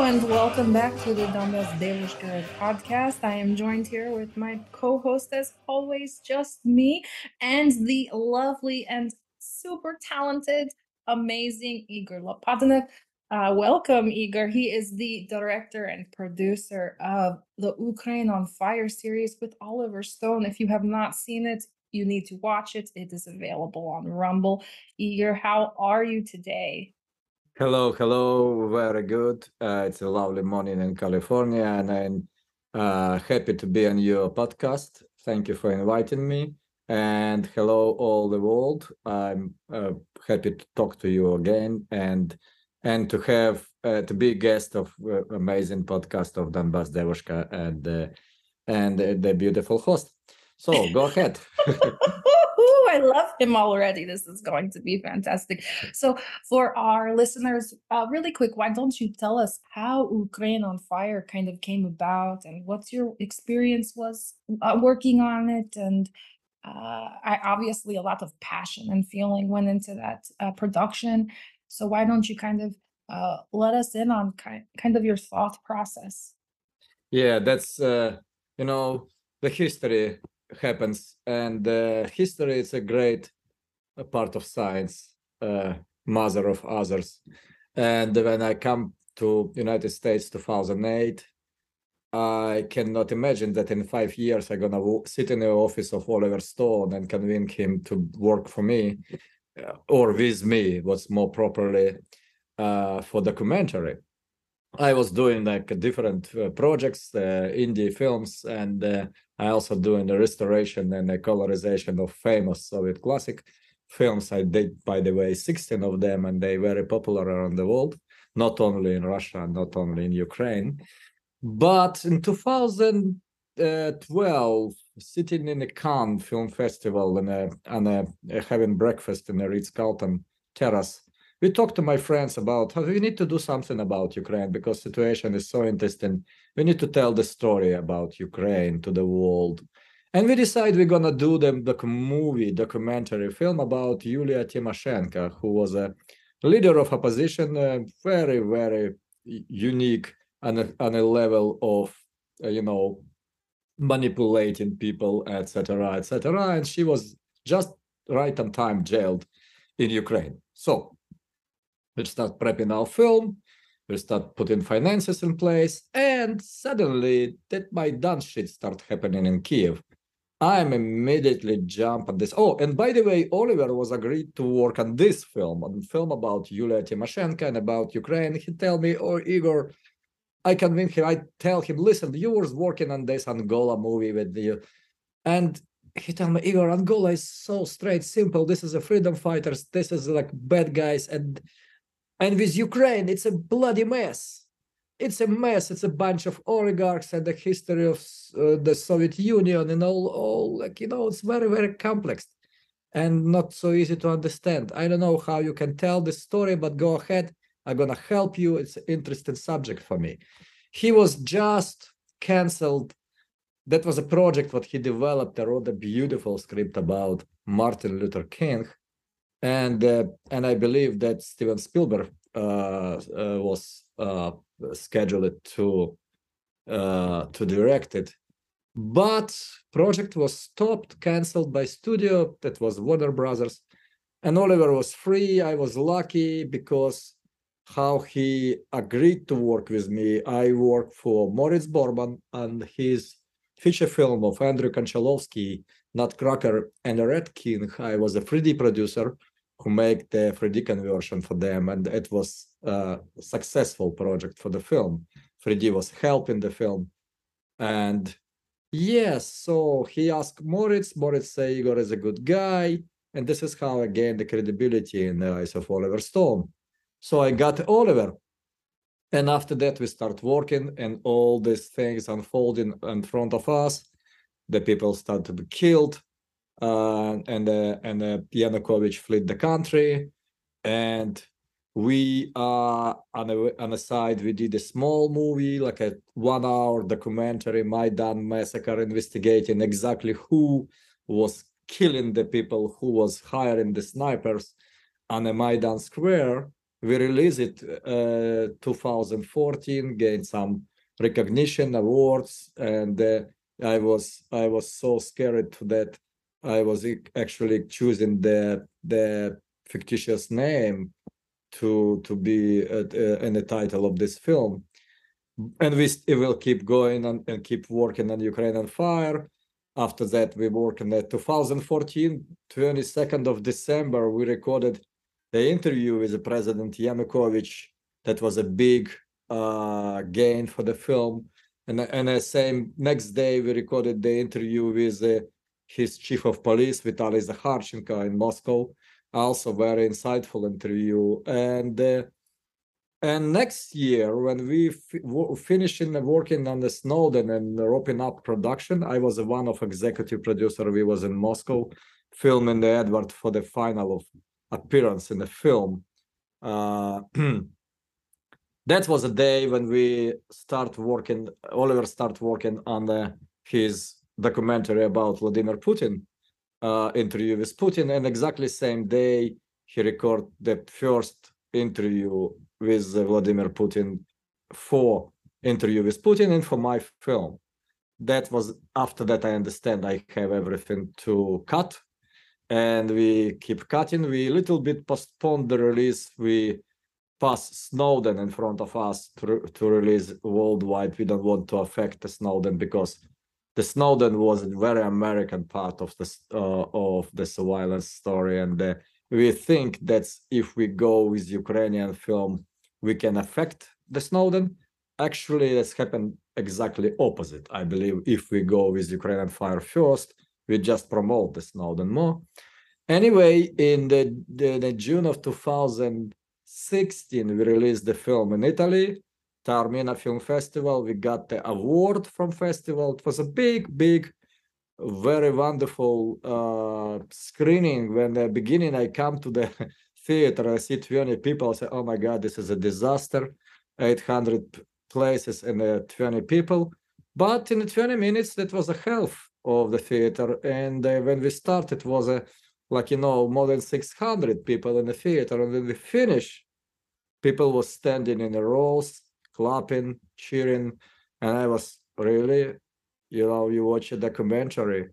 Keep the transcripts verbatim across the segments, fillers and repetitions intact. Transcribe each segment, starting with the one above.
and welcome back to the Donbass Devushka podcast. I am joined here with my co-host, as always, just me, and the lovely and super talented, amazing Igor Lopatinov. Uh, welcome, Igor. He is the director and producer of the Ukraine on Fire series with Oliver Stone. If you have not seen it, you need to watch it. It is available on Rumble. Igor, how are you today? Hello, hello. Very good. Uh, it's a lovely morning in California, and I'm uh, happy to be on your podcast. Thank you for inviting me. And hello, all the world. I'm uh, happy to talk to you again, and and to have uh, to be a guest of uh, amazing podcast of Donbass Devushka and uh, and uh, the beautiful host. So go ahead. I love him already. This is going to be fantastic. So, for our listeners, uh, really quick, why don't you tell us how Ukraine on Fire kind of came about and what's your experience was uh, working on it? And uh, I, obviously, a lot of passion and feeling went into that uh, production. So, why don't you kind of uh, let us in on kind, kind of your thought process? Yeah, that's uh, you know the history happens, and uh, history is a great uh, part of science, uh, mother of others. And when I come to United States two thousand eight, I cannot imagine that in five years I'm gonna w- sit in the office of Oliver Stone and convince him to work for me uh, or with me, what's more properly uh, for documentary. I was doing like different uh, projects, uh, indie films, and uh, I also doing the restoration and the colorization of famous Soviet classic films. I did, by the way, sixteen of them, and they very popular around the world, not only in Russia, not only in Ukraine. But in two thousand twelve, sitting in a Cannes Film Festival and a, and a, having breakfast in a Ritz-Carlton terrace, we talked to my friends about how we need to do something about Ukraine because situation is so interesting. We need to tell the story about Ukraine to the world. And we decide we're gonna do the, the movie, documentary film about Yulia Tymoshenko, who was a leader of opposition, uh, very, very unique on a, on a level of, uh, you know, manipulating people, et cetera, et cetera. And she was just right on time jailed in Ukraine. So we start prepping our film, we start putting finances in place, and suddenly that Maidan shit start happening in Kiev. I'm immediately jump on this. Oh, and by the way, Oliver was agreed to work on this film, on film about Yulia Tymoshenko and about Ukraine. He tell me, oh, Igor, I convince him, I tell him, listen, you was working on this Angola movie with you. And he told me, Igor, Angola is so straight, simple. This is a freedom fighters. This is like bad guys. And and with Ukraine, it's a bloody mess. It's a mess. It's a bunch of oligarchs and the history of uh, the Soviet Union and all, all like, you know, it's very, very complex and not so easy to understand. I don't know how you can tell this story, but go ahead. I'm going to help you. It's an interesting subject for me. He was just canceled. That was a project what he developed. I wrote a beautiful script about Martin Luther King, and uh, and I believe that Steven Spielberg uh, uh, was uh, scheduled to uh, to direct it, but project was stopped, canceled by studio. That was Warner Brothers, and Oliver was free. I was lucky because how he agreed to work with me. I worked for Moritz Bormann and his feature film of Andrew Konchalovsky, Nutcracker and a Red King. I was a three D producer who made the three D conversion for them, and it was a successful project for the film. three D was helping the film, and yes, so he asked Moritz. Moritz said Igor is a good guy, and this is how I gained the credibility in the eyes of Oliver Stone. So I got Oliver, and after that we start working, and all these things unfolding in front of us. The people start to be killed, uh, and uh, and uh, Yanukovych fled the country, and we uh on a on a side we did a small movie, like a one-hour documentary, Maidan massacre, investigating exactly who was killing the people, who was hiring the snipers on a Maidan square. We released it uh, two thousand fourteen, gained some recognition, awards, and uh, I was I was so scared to that I was actually choosing the the fictitious name to to be uh, uh, in the title of this film, and we will keep going and, and keep working on Ukraine on Fire. After that, we worked on that. twenty fourteen, twenty-second of December, we recorded the interview with the President Yanukovych. That was a big uh, gain for the film. And, and the same next day, we recorded the interview with uh, his chief of police, Vitaly Zakharchenko, in Moscow. Also very insightful interview. And uh, and next year, when we f- finishing working on the Snowden and wrapping up production, I was one of executive producer. We was in Moscow filming the Edward for the final of appearance in the film. Uh, that was a day when we start working, Oliver start working on the, his documentary about Vladimir Putin, uh, interview with Putin. And exactly same day, he record the first interview with Vladimir Putin for interview with Putin and for my film. That was after that, I understand I have everything to cut, and we keep cutting. We a little bit postponed the release. We pass Snowden in front of us to, to release worldwide. We don't want to affect the Snowden because the Snowden was a very American part of the uh, of the surveillance story, and uh, we think that if we go with Ukrainian film, we can affect the Snowden. Actually, that's happened exactly opposite. I believe if we go with Ukrainian Fire first, we just promote the Snowden more. Anyway, in the, the, the June of two thousand sixteen, we released the film in Italy, Taormina Film Festival. We got the award from festival. It was a big, big, very wonderful uh, screening. When the beginning, I come to the theater, I see twenty people. I say, "Oh my God, this is a disaster!" eight hundred places and uh, twenty people. But in the twenty minutes, that was a half of the theater. And uh, when we started, it was a like you know more than six hundred people in the theater. And when we finished, people were standing in the rows, clapping, cheering, and I was really, you know, you watch a documentary,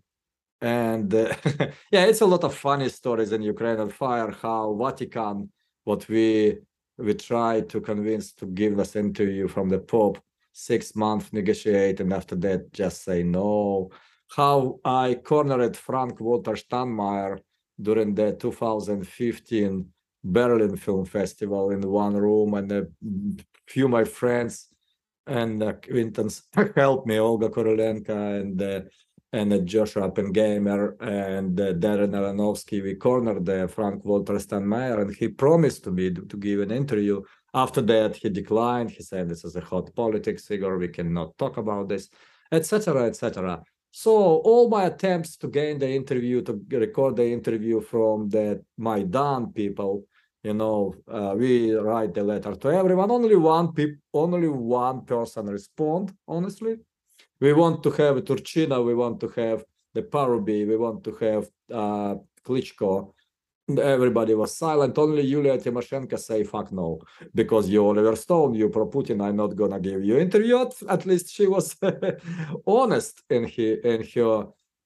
and uh, yeah, it's a lot of funny stories in Ukraine on Fire. How Vatican, what we we tried to convince to give us interview from the Pope, six months negotiate, and after that just say no. How I cornered Frank Walter Steinmeier during the two thousand fifteen Berlin Film Festival in one room, and a few of my friends and acquaintances helped me, Olga Korolenko and uh, and uh, Joshua Oppenheimer and uh, Darren Aronofsky. We cornered the Frank Walter Steinmeier, and he promised to me to, to give an interview. After that, he declined. He said, "This is a hot politics figure. We cannot talk about this," et cetera, et cetera. So all my attempts to gain the interview, to record the interview from the Maidan people, you know, uh, we write the letter to everyone. Only one pe- only one person respond, honestly. We want to have Turchina, we want to have the Parubi, we want to have uh, Klitschko. Everybody was silent. Only Yulia Tymoshenko say, fuck no, because you Oliver Stone, you pro-Putin, I'm not gonna give you interview. At, at least she was honest in, he, in her,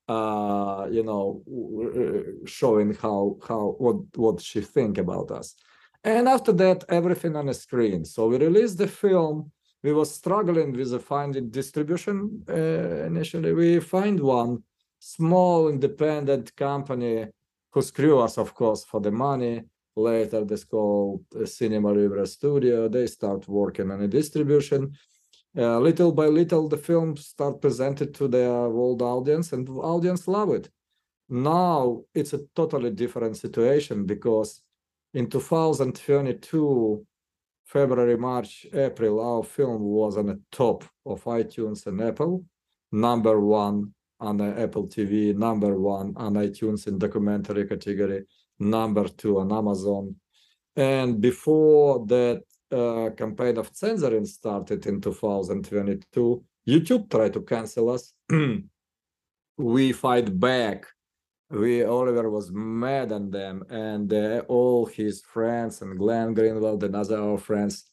uh, you know, showing how, how what, what she think about us. And after that, everything on the screen. So we released the film. We were struggling with the finding distribution uh, initially. We find one small independent company who screw us, of course, for the money. Later, this called Cinema River Studio. They start working on a distribution. Uh, little by little, the film start presented to the world audience, and the audience love it. Now, it's a totally different situation because in two thousand twenty-two, February, March, April, our film was on the top of iTunes and Apple, number one on the Apple T V, number one on iTunes in documentary category, number two on Amazon. And before that uh, campaign of censoring started in two thousand twenty-two, YouTube tried to cancel us. We fight back we Oliver was mad on them, and uh, all his friends and Glenn Greenwald and other our friends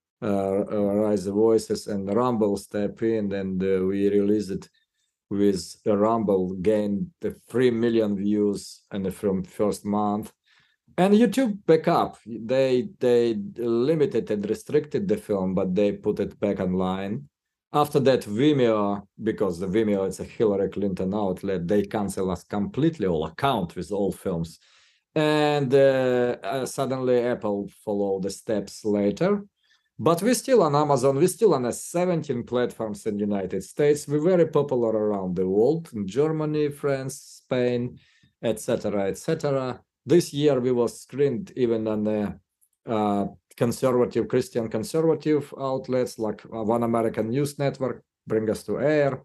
uh, uh, raise the voices, and Rumble step in, and uh, we released it with the Rumble, gained the three million views and the from first month. And YouTube back up. They they limited and restricted the film, but they put it back online. After that, Vimeo, because the Vimeo is a Hillary Clinton outlet, they cancel us completely all account with all films. And uh, uh, suddenly Apple followed the steps later. But we're still on Amazon. We're still on a seventeen platforms in the United States. We're very popular around the world, in Germany, France, Spain, et cetera, et cetera. This year we was screened even on the uh, conservative, Christian conservative outlets like One American News Network bring us to air.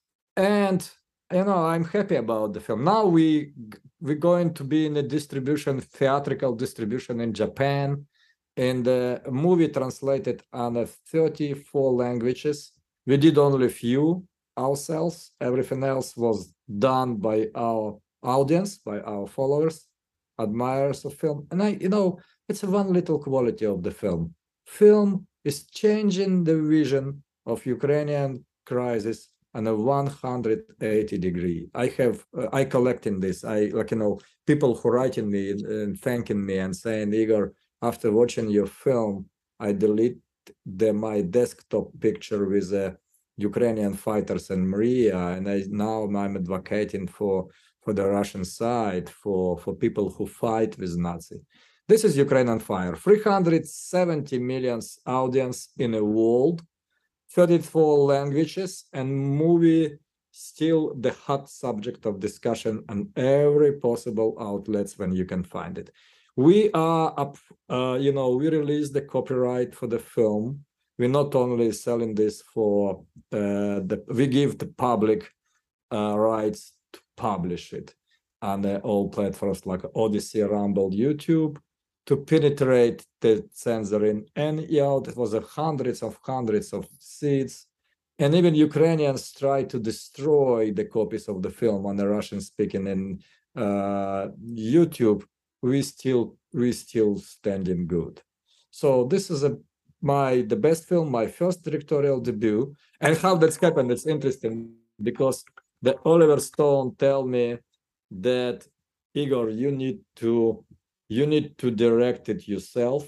And, you know, I'm happy about the film. Now we, we're going to be in a distribution, theatrical distribution in Japan. And the movie translated on thirty-four languages. We did only a few ourselves. Everything else was done by our audience, by our followers, admirers of film. And I, you know, it's one little quality of the film. Film is changing the vision of Ukrainian crisis on a one hundred eighty degree. I have, uh, I collecting this. I, like, you know, people who writing me and thanking me and saying, Igor, after watching your film, I delete the, my desktop picture with the uh, Ukrainian fighters and Maria, and I, now I'm advocating for, for the Russian side, for, for people who fight with Nazi. This is Ukraine on Fire. three hundred seventy million audience in the world, thirty-four languages, and movie still the hot subject of discussion on every possible outlets when you can find it. We are up, uh, you know, we released the copyright for the film. We're not only selling this for, uh, the, we give the public uh, rights to publish it on uh, all platforms like Odyssey, Rumble, YouTube, to penetrate the censoring. And, you know, it was a hundreds of hundreds of seeds. And even Ukrainians try to destroy the copies of the film on the Russian speaking and uh, YouTube. We still we still standing good. So this is a my the best film, my first directorial debut. And how that's happened, it's interesting because the Oliver Stone tell me that, Igor, you need to you need to direct it yourself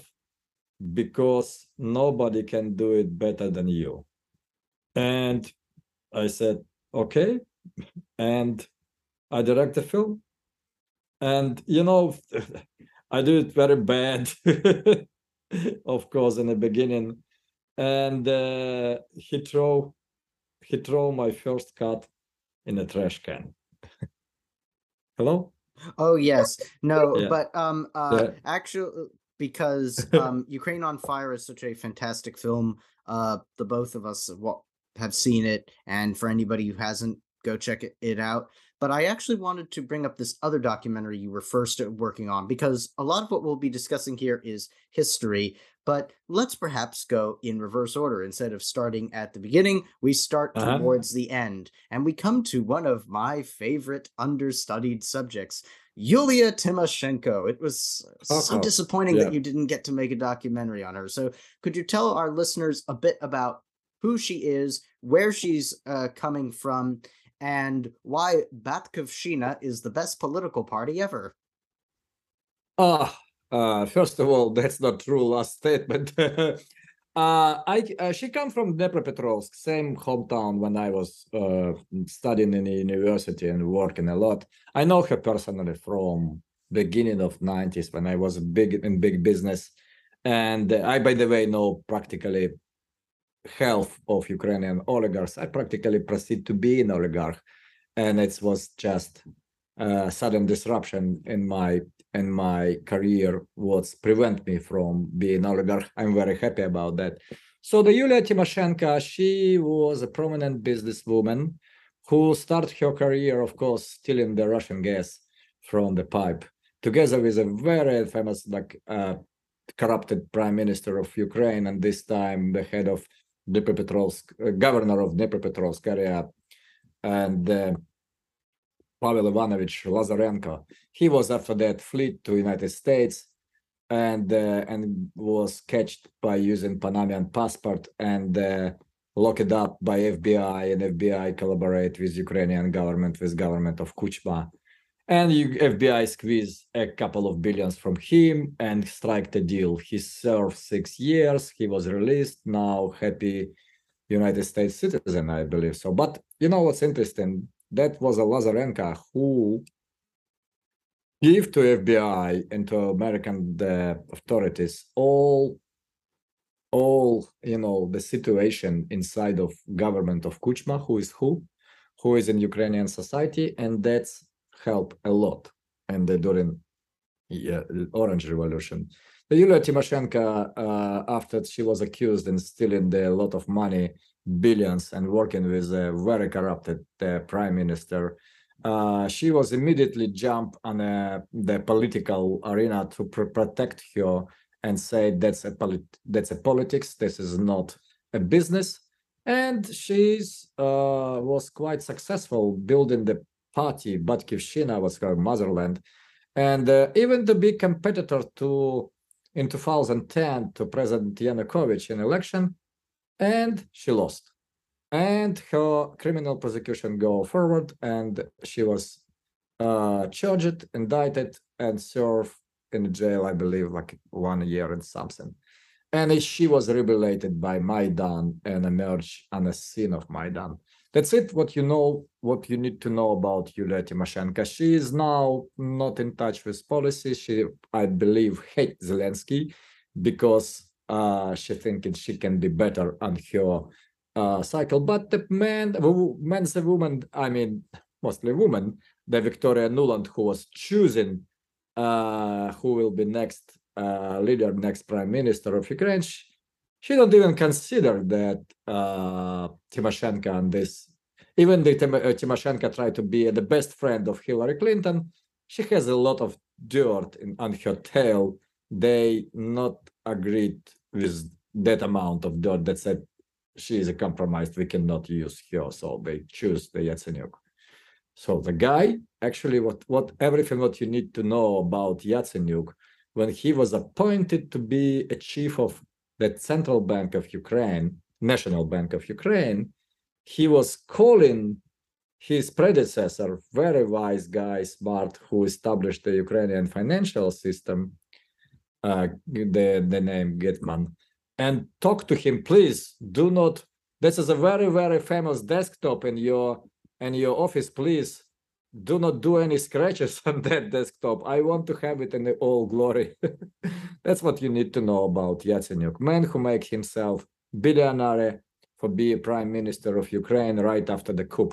because nobody can do it better than you. And I said, okay. And I direct the film. And, you know, I do it very bad, of course, in the beginning. And uh, he throw he throw my first cut in a trash can. Hello? Oh, yes. No, Yeah. but um, uh, Yeah. actually, because um, Ukraine on Fire is such a fantastic film. Uh, the both of us wa- have seen it, and for anybody who hasn't, go check it, it out. But I actually wanted to bring up this other documentary you were first working on, because a lot of what we'll be discussing here is history, but let's perhaps go in reverse order. Instead of starting at the beginning, we start Uh-huh. towards the end, and we come to one of my favorite understudied subjects, Yulia Tymoshenko. It was so Uh-oh. disappointing Yeah. that you didn't get to make a documentary on her. So could you tell our listeners a bit about who she is, where she's uh, coming from, and why Batkovshchina is the best political party ever? Ah, uh, first of all, that's not true last statement. uh, I uh, she come from Dnepropetrovsk, same hometown when I was uh, studying in the university and working a lot. I know her personally from beginning of nineties when I was big in big business, and I, by the way, know practically half of Ukrainian oligarchs. I practically proceed to be an oligarch, and it was just a sudden disruption in my in my career what prevent me from being an oligarch. I'm very happy about that. So the Yulia Tymoshenko, she was a prominent businesswoman who started her career, of course, stealing the Russian gas from the pipe, together with a very famous, like, uh, corrupted prime minister of Ukraine, and this time the head of Dnipropetrovsk, uh, governor of Dnipropetrovsk area, and uh, Pavel Ivanovich Lazarenko. He was after that fled to United States and uh, and was catched by using Panamanian passport and uh, locked up by F B I, and F B I collaborate with Ukrainian government, with government of Kuchma. And F B I squeezed a couple of billions from him and struck a deal. He served six years. He was released. Now happy United States citizen, I believe so. But you know what's interesting? That was a Lazarenko who gave to F B I and to American uh, authorities all, all you know, the situation inside of government of Kuchma, who is who, who is in Ukrainian society, and that's helped a lot. And uh, during yeah, Orange Revolution, the Yulia Tymoshenko, uh, after she was accused in stealing a lot of money, billions, and working with a very corrupted uh, prime minister, uh, she was immediately jumped on a, the political arena to pr protect her and say that's a polit that's a politics. This is not a business. And she's uh, was quite successful building the party. Batkivshina was her motherland, and uh, even the big competitor to in two thousand ten to President Yanukovych in election, and she lost. And her criminal prosecution go forward, and she was uh, charged, indicted, and served in jail, I believe, like one year and something. And she was rehabilitated by Maidan and emerged on a scene of Maidan. That's it, what you know, what you need to know about Yulia Tymoshenko. She is now not in touch with policy. She, I believe, hates Zelensky because uh, she thinks she can be better on her uh, cycle. But the man, the man's a woman, I mean, mostly woman, the Victoria Nuland, who was choosing uh, who will be next uh, leader, next prime minister of Ukraine, she, she don't even consider that uh, Tymoshenko and this, even the Tim, uh, Tymoshenko tried to be the best friend of Hillary Clinton. She has a lot of dirt in, on her tail. They not agreed with that amount of dirt that said she is a compromised, we cannot use her, so they choose the Yatsenyuk. So the guy, actually, what, what everything what you need to know about Yatsenyuk, when he was appointed to be a chief of the Central Bank of Ukraine, National Bank of Ukraine, he was calling his predecessor, very wise guy, smart, who established the Ukrainian financial system, uh, the, the name Getman, and talk to him, please, do not, this is a very, very famous desktop in your in your office, please do not do any scratches on that desktop. I want to have it in the all glory. That's what you need to know about Yatsenyuk, man who make himself billionaire for being prime minister of Ukraine right after the coup.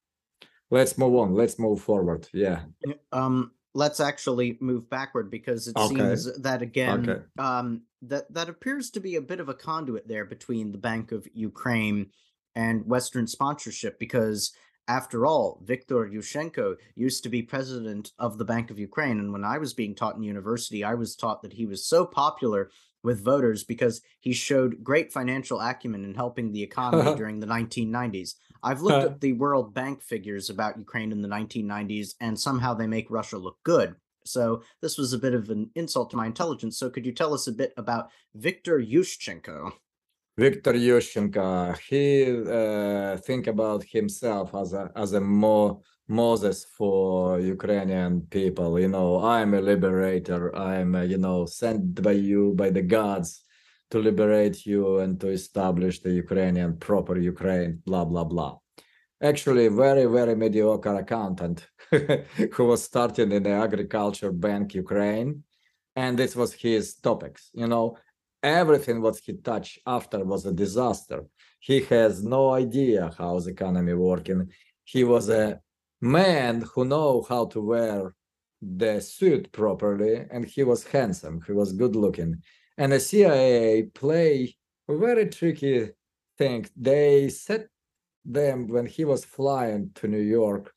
Let's move on. Let's move forward. Yeah. Um, let's actually move backward, because it okay. seems that again, okay. um, that that appears to be a bit of a conduit there between the Bank of Ukraine and Western sponsorship, because after all, Viktor Yushchenko used to be president of the Bank of Ukraine. And when I was being taught in university, I was taught that he was so popular with voters because he showed great financial acumen in helping the economy during the nineteen nineties. I've looked at the World Bank figures about Ukraine in the nineteen nineties, and somehow they make Russia look good. So this was a bit of an insult to my intelligence. So could you tell us a bit about Viktor Yushchenko? Viktor Yushchenko, he uh, think about himself as a as a Mo Moses for Ukrainian people. You know, I'm a liberator. I'm a, you know, sent by you, by the gods, to liberate you and to establish the Ukrainian proper Ukraine. Blah blah blah. Actually, very very mediocre accountant who was starting in the agriculture bank Ukraine, and this was his topics. You know. Everything what he touched after was a disaster. He has no idea how the economy working. He was a man who know how to wear the suit properly, and he was handsome. He was good looking. And the C I A play a very tricky thing. They set them when he was flying to New York.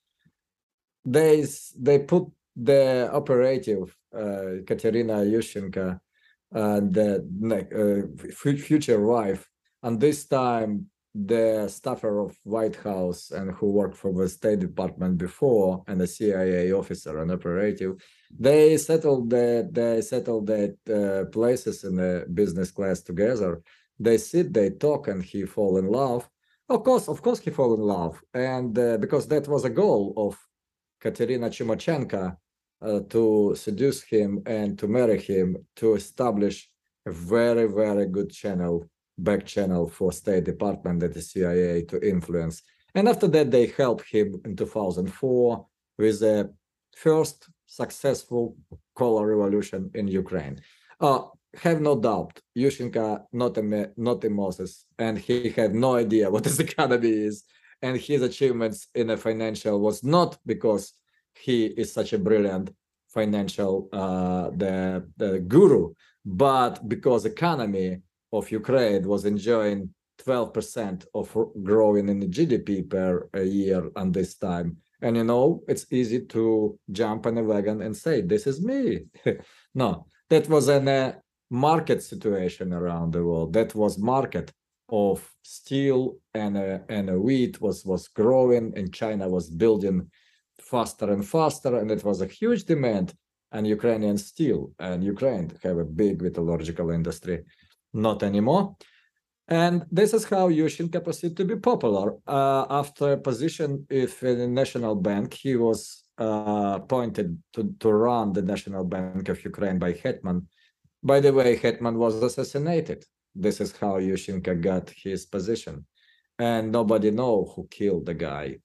They they put the operative uh, Katerina Yushchenko, and the uh, future wife, and this time the staffer of White House and who worked for the State Department before, and a C I A officer, an operative, they settled that they settled that uh, places in the business class together. They sit, they talk, and he fall in love. Of course, of course, he fall in love, and uh, because that was a goal of Katerina Chimochenko, uh, to seduce him and to marry him, to establish a very, very good channel, back channel for State Department at the C I A to influence. And after that, they helped him in two thousand four with the first successful color revolution in Ukraine. Uh, have no doubt, Yushchenko not a not a Moses, and he had no idea what this economy is. And his achievements in the financial was not because he is such a brilliant financial uh, the the guru, but because economy of Ukraine was enjoying twelve percent of growing in the G D P per year on this time. And, you know, it's easy to jump on a wagon and say, this is me. No, that was a uh, market situation around the world. That was market of steel and, uh, and uh, wheat was, was growing, and China was building faster and faster. And it was a huge demand on Ukrainian steel. And Ukraine have a big metallurgical industry. Not anymore. And this is how Yushchenko proceeded to be popular. Uh, after a position if in the National Bank, he was uh, appointed to, to run the National Bank of Ukraine by Hetman. By the way, Hetman was assassinated. This is how Yushchenko got his position. And nobody know who killed the guy.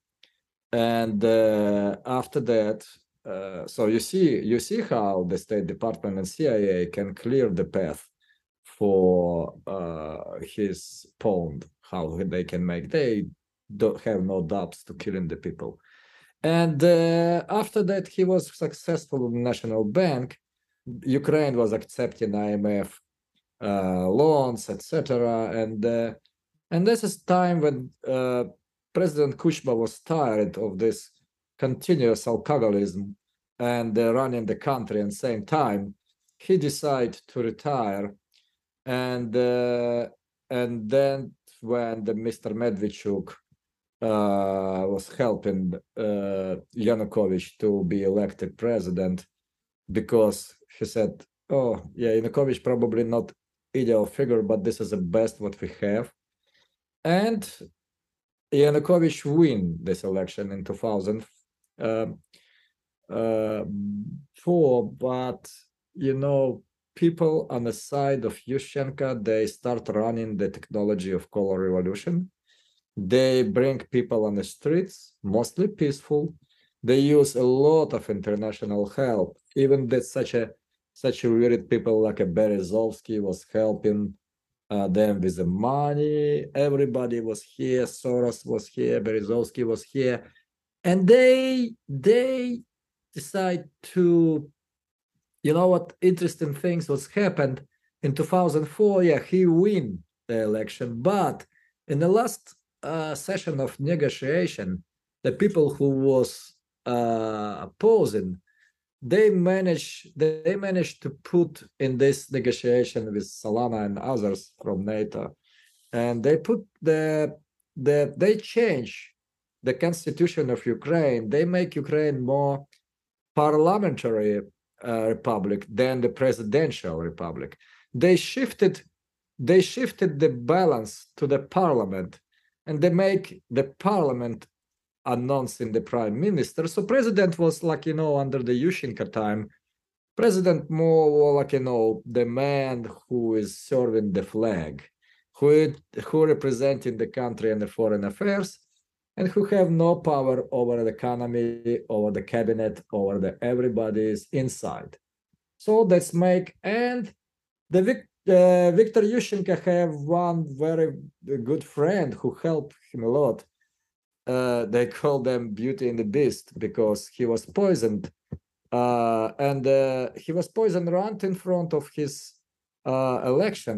And uh, after that, uh, so you see, you see how the State Department and C I A can clear the path for uh, his pawn, how they can make, they don't have no doubts to killing the people. And uh, after that, he was successful in the National Bank. Ukraine was accepting I M F uh, loans, et cetera. And uh, and this is time when uh, President Kuchma was tired of this continuous alcoholism and uh, running the country. And same time, he decided to retire. And uh, and then when the Mister Medvedchuk uh, was helping uh, Yanukovych to be elected president, because he said, "Oh, yeah, Yanukovych probably not ideal figure, but this is the best what we have." And Yanukovych win this election in two thousand four, but you know, people on the side of Yushchenko, they start running the technology of color revolution. They bring people on the streets, mostly peaceful. They use a lot of international help. Even that such a such a weird people like a Berezovsky was helping uh, them with the money. Everybody was here. Soros was here. Berezovsky was here, and they they decide to. You know what interesting things was happened in two thousand four? Yeah, he win the election, but in the last uh, session of negotiation, the people who was uh, opposing, they managed they managed to put in this negotiation with Solana and others from NATO, and they put the the they change the constitution of Ukraine. They make Ukraine more parliamentary Uh, republic than the presidential republic. They shifted, they shifted the balance to the parliament, and they make the parliament announcing the prime minister. So president was like, you know, under the Yushchenko time, president more like, you know, the man who is serving the flag, who who representing the country and the foreign affairs, and who have no power over the economy, over the cabinet, over the everybody's inside. So let's make, and the uh, Viktor Yushchenko have one very good friend who helped him a lot. Uh, they call them Beauty and the Beast because he was poisoned. Uh, and uh, he was poisoned right in front of his uh, election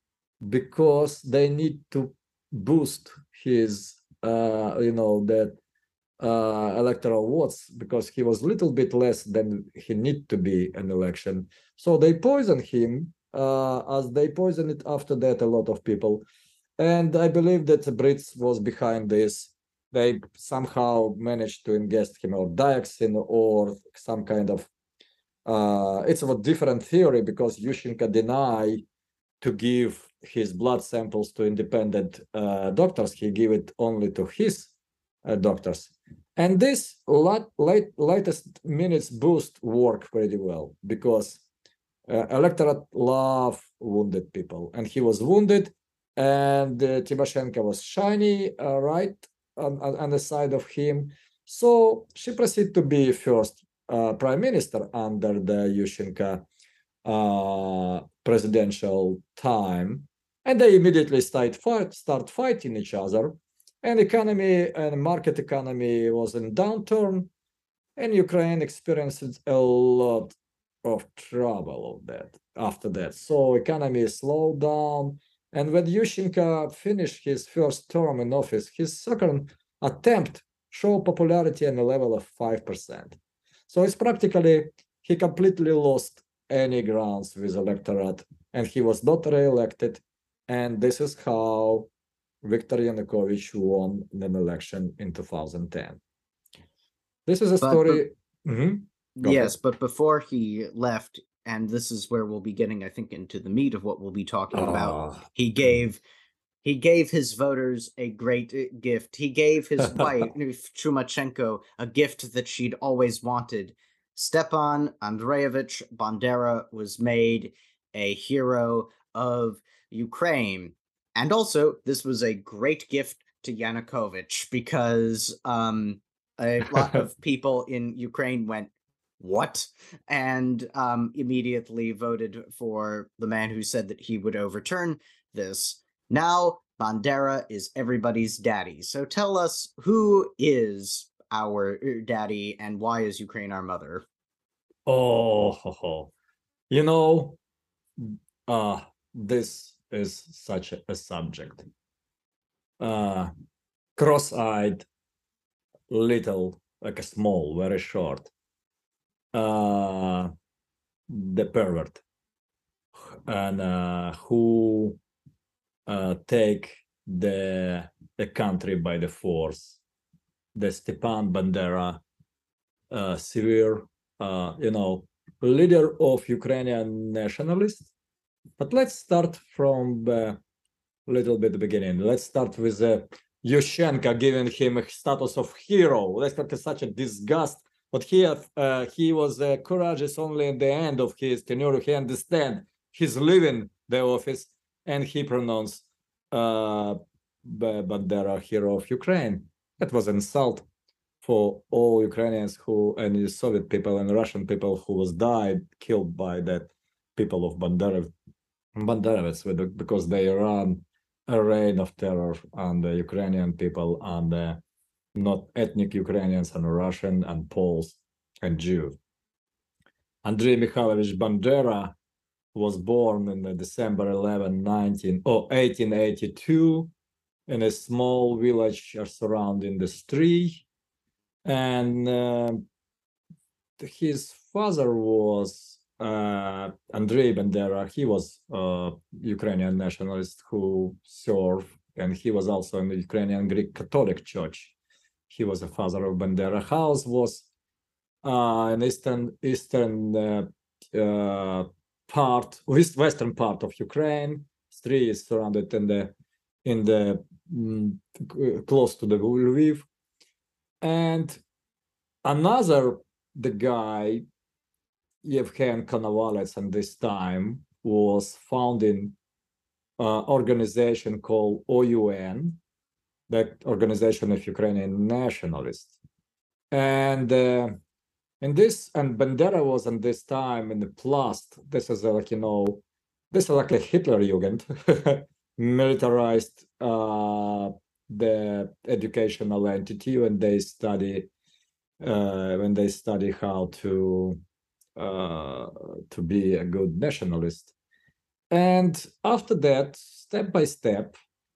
because they need to boost his Uh, you know, that uh, electoral votes, because he was a little bit less than he need to be an election. So they poisoned him, uh, as they poisoned it after that a lot of people. And I believe that the Brits was behind this. They somehow managed to ingest him or dioxin or some kind of, uh, it's a different theory because Yushchenko denied to give his blood samples to independent uh, doctors. He gave it only to his uh, doctors. And this late, late, latest minutes boost worked pretty well because uh, electorate love wounded people. And he was wounded, and uh, Tymoshenko was shiny, uh, right on, on the side of him. So she proceeded to be first uh, prime minister under the Yushchenko uh, presidential time, and they immediately start fight, start fighting each other. And economy and market economy was in downturn, and Ukraine experienced a lot of trouble of that after that. So economy slowed down, and when Yushchenko finished his first term in office, his second attempt showed popularity on a level of five percent. So it's practically he completely lost any grounds with electorate, and he was not re-elected. And this is how Viktor Yanukovych won an election in two thousand ten. This is a But- story. Mhm. Go Yes, ahead. but before he left, and this is where we'll be getting, I think, into the meat of what we'll be talking about. Ah. He gave he gave his voters a great uh, gift. He gave his wife Chumachenko a gift that she'd always wanted. Stepan Andreevich Bandera was made a hero of Ukraine. And also, this was a great gift to Yanukovych because um, a lot of people in Ukraine went, "What?" and um, immediately voted for the man who said that he would overturn this. Now, Bandera is everybody's daddy. So tell us, who is our daddy and why is Ukraine our mother? Oh, ho, ho. You know, uh, this is such a, a subject. Uh, cross-eyed, little, like a small, very short. Uh, the pervert, and uh, who uh, take the the country by the force. The Stepan Bandera, uh, severe, uh, you know, leader of Ukrainian nationalists. But let's start from the little bit the beginning. Let's start with uh, Yushchenko giving him a status of hero. Let's start with such a disgust. But he uh, he was uh, courageous only at the end of his tenure. He understand he's leaving the office, and he pronounced uh, Bandera hero of Ukraine. That was an insult for all Ukrainians who and the Soviet people and Russian people who was died, killed by that people of Bandera, Banderovets, because they ran a reign of terror on the Ukrainian people, on the not ethnic Ukrainians and Russian and Poles and Jews. Andrei Mikhailovich Bandera was born on December eleventh, nineteen, oh, eighteen eighty-two in a small village surrounding the Stry. And uh, his father was uh, Andrei Bandera. He was a Ukrainian nationalist who served, and he was also in the Ukrainian Greek Catholic Church. He was the father of Bandera. House was uh, an eastern eastern uh, uh, part, west, western part of Ukraine. Stry is surrounded in the in the mm, close to the Lviv, and another the guy Yevhen Konovalets at this time was founding an organization called O U N, the Organization of Ukrainian Nationalists. And uh, in this, and Bandera was in this time in the past, this is a, like, you know, this is like a Hitler Jugend, militarized uh, the educational entity when they study uh, when they study how to uh, to be a good nationalist. And after that, step by step,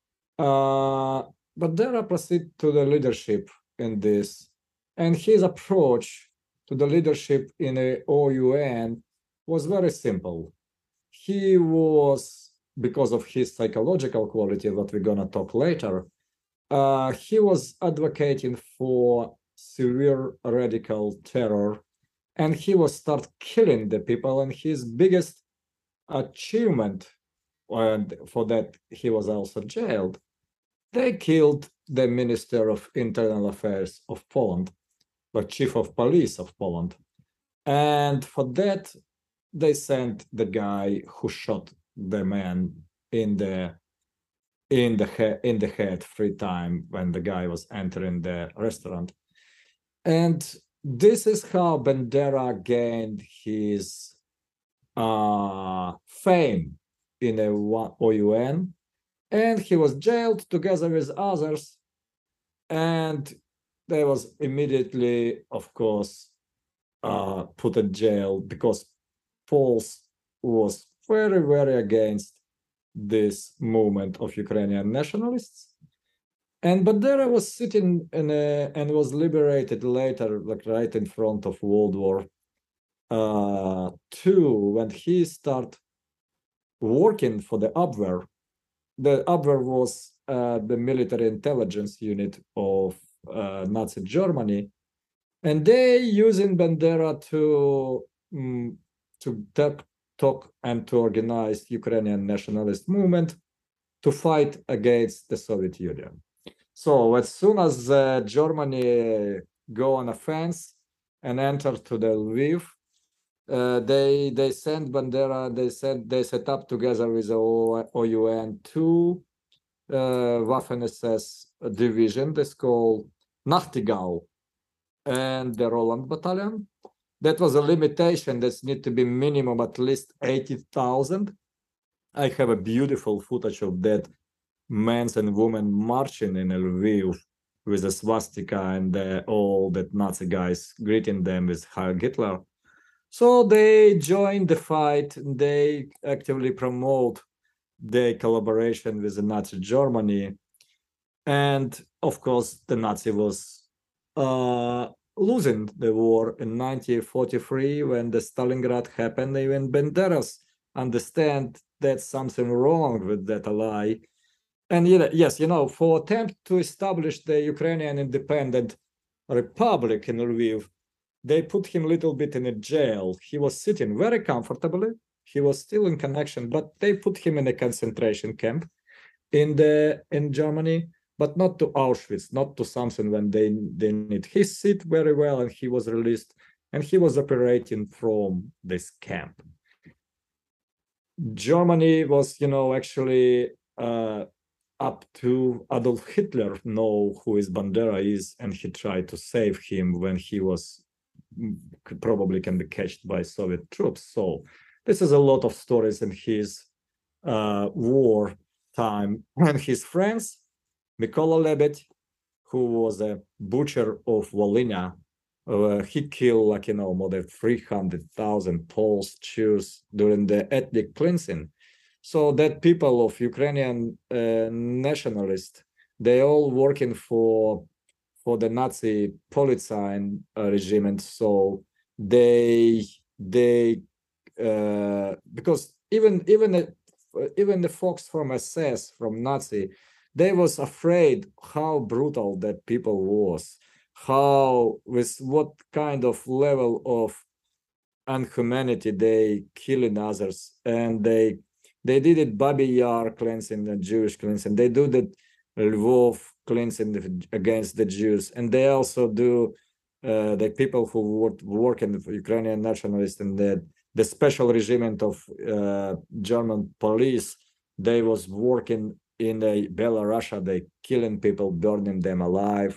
uh, Bandera proceeded to the leadership in this, and his approach to the leadership in the O U N was very simple. He was because of his psychological quality that we're gonna talk later, uh, he was advocating for severe radical terror, and he was start killing the people. And his biggest achievement, and for that he was also jailed, they killed the Minister of Internal Affairs of Poland, the chief of police of Poland. And for that, they sent the guy who shot the man in the in the head in the head three times when the guy was entering the restaurant. And this is how Bandera gained his uh, fame in the O U N, and he was jailed together with others, and they was immediately, of course, uh, put in jail because Poles was very, very against this movement of Ukrainian nationalists. And Bandera was sitting in a, and was liberated later, like right in front of World War uh, Two, when he started working for the Abwehr. The Abwehr was uh, the military intelligence unit of uh, Nazi Germany, and they using Bandera to um, to talk, talk and to organize Ukrainian nationalist movement to fight against the Soviet Union. So as soon as uh, Germany go on offense and enter to the Lviv, uh, they they send Bandera. They sent they set up together with the O U N two uh, Waffen S S division. That's called Nachtigall and the Roland Battalion. That was a limitation. That need to be minimum at least eighty thousand. I have a beautiful footage of that men and women marching in Lviv with a swastika and uh, all that Nazi guys greeting them with Heil Hitler. So they joined the fight. They actively promote the collaboration with the Nazi Germany. And of course, the Nazi was uh, losing the war in nineteen forty-three when the Stalingrad happened. Even Banderas understand that's something wrong with that ally. And yes, you know, for attempt to establish the Ukrainian independent republic in Lviv, they put him a little bit in a jail. He was sitting very comfortably. He was still in connection, but they put him in a concentration camp in the in Germany, but not to Auschwitz, not to something when they, they need. He sit very well, and he was released, and he was operating from this camp. Germany was, you know, actually uh, up to Adolf Hitler know who is Bandera is, and he tried to save him when he was probably can be catched by Soviet troops. So this is a lot of stories in his uh, war time. And his friends, Mykola Lebed, who was a butcher of Volhynia, uh, he killed, like, you know, more than three hundred thousand Poles, Jews during the ethnic cleansing. So that people of Ukrainian uh, nationalists, they all working for for the Nazi Polizei uh, regime, and so they they uh, because even even uh, even the folks from S S, from Nazi, they was afraid how brutal that people was, how with what kind of level of inhumanity they killing others, and they they did it Babi Yar cleansing, the Jewish cleansing. They do the Lvov cleansing against the Jews, and they also do uh, the people who work, work in the Ukrainian nationalists and the the special regiment of uh, German police. They was working in the Belarus. They killing people, burning them alive,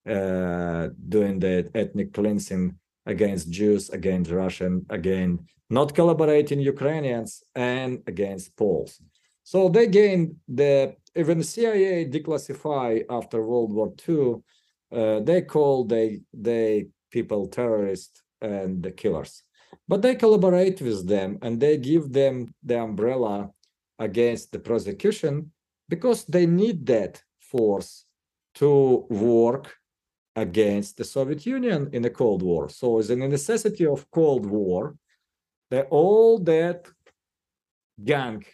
uh, doing the ethnic cleansing against Jews, against Russian, again, not collaborating Ukrainians, and against Poles. So they gained the, even C I A declassify after World War Two, uh, they call they, they people terrorists and the killers. But they collaborate with them, and they give them the umbrella against the prosecution because they need that force to work against the Soviet Union in the Cold War. So as a necessity of Cold War, that all that gang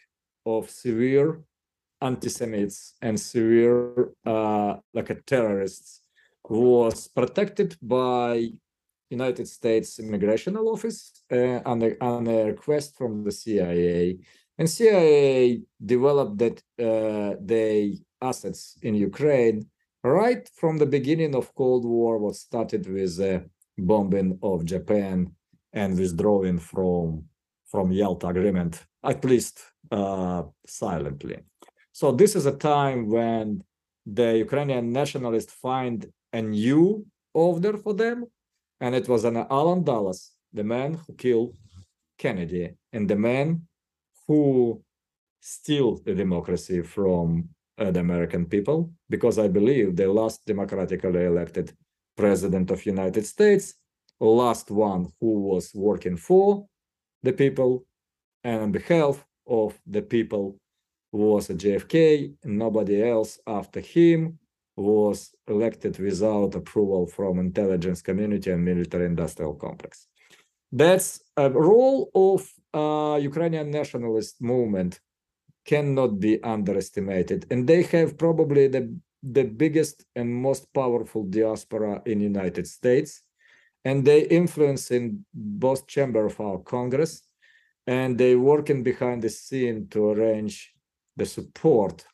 of severe anti-Semites and severe uh, like a terrorists was protected by United States Immigration Office uh, on, a, on a request from the C I A. And C I A developed that uh, the assets in Ukraine right from the beginning of Cold War, what started with the bombing of Japan and withdrawing from, from Yalta Agreement, at least uh, silently. So this is a time when the Ukrainian nationalists find a new order for them, and it was an Alan Dulles, the man who killed Kennedy, and the man who steal the democracy from uh, the American people, because I believe the last democratically elected president of United States, last one who was working for the people and on behalf of the people was a J F K. Nobody else after him was elected without approval from intelligence community and military industrial complex. That's a role of uh, Ukrainian nationalist movement cannot be underestimated. And they have probably the, the biggest and most powerful diaspora in the United States. And they influence in both chambers of our Congress. And they working behind the scene to arrange the support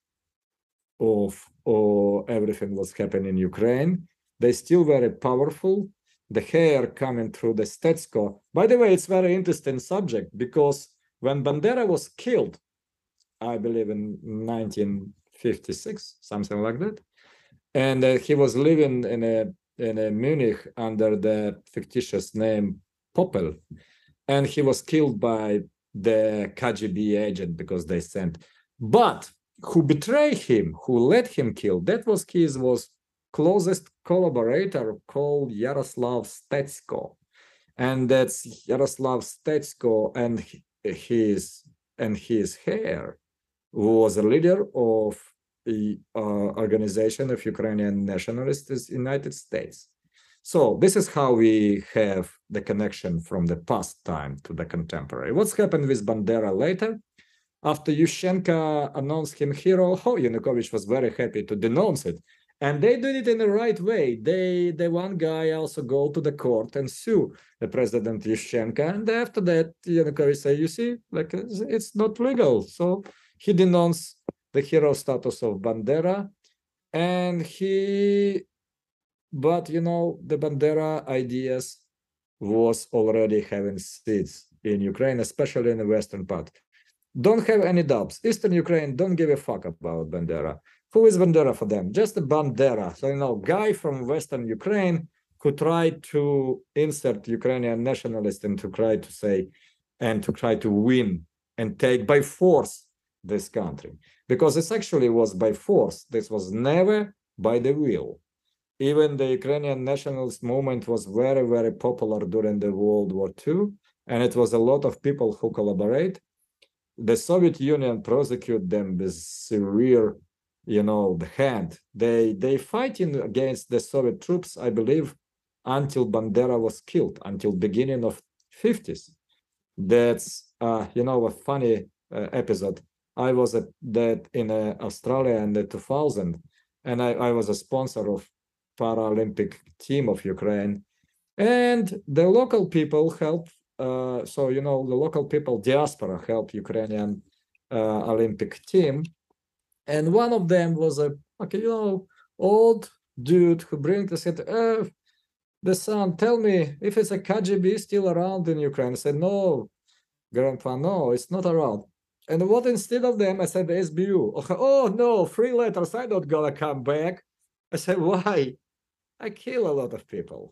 of, of everything that's happening in Ukraine. They're still very powerful. The hair coming through the Stetsko. By the way, it's a very interesting subject because when Bandera was killed, I believe in nineteen fifty-six, something like that, and uh, he was living in a in a Munich under the fictitious name Popel, and he was killed by the K G B agent because they sent. But who betrayed him, who let him kill, that was his was closest collaborator called Yaroslav Stetsko, and that's Yaroslav Stetsko and his and his hair was a leader of the uh, organization of Ukrainian nationalists in the United States. So this is how we have the connection from the past time to the contemporary. What's happened with Bandera later? After Yushchenko announced him hero, oh, Yanukovych was very happy to denounce it. And they did it in the right way. They, the one guy also go to the court and sue the president Yushchenko. And after that, Yanukovych say, you see, like it's not legal. So he denounced the hero status of Bandera. And he, but you know, the Bandera ideas was already having seeds in Ukraine, especially in the western part. Don't have any doubts. Eastern Ukraine don't give a fuck about Bandera. Who is Bandera for them? Just a Bandera. So, you know, guy from Western Ukraine who tried to insert Ukrainian nationalists and to try to say, and to try to win and take by force this country. Because this actually was by force. This was never by the will. Even the Ukrainian nationalist movement was very, very popular during the World War Two. And it was a lot of people who collaborate. The Soviet Union prosecute them with severe, you know, the hand. They they fighting against the Soviet troops, I believe, until Bandera was killed, until beginning of fifties. That's uh, you know, a funny uh, episode. I was at that in uh, Australia in the two thousand, and I, I was a sponsor of Paralympic team of Ukraine, and the local people helped. Uh, so, you know, the local people, diaspora, helped Ukrainian uh, Olympic team. And one of them was a, okay, you know, old dude who brings us, said, uh, the son, tell me if it's a K G B still around in Ukraine. I said, no, grandpa, no, it's not around. And what instead of them, I said, the S B U. Oh, no, three letters, I'm not gonna come back. I said, why? I kill a lot of people.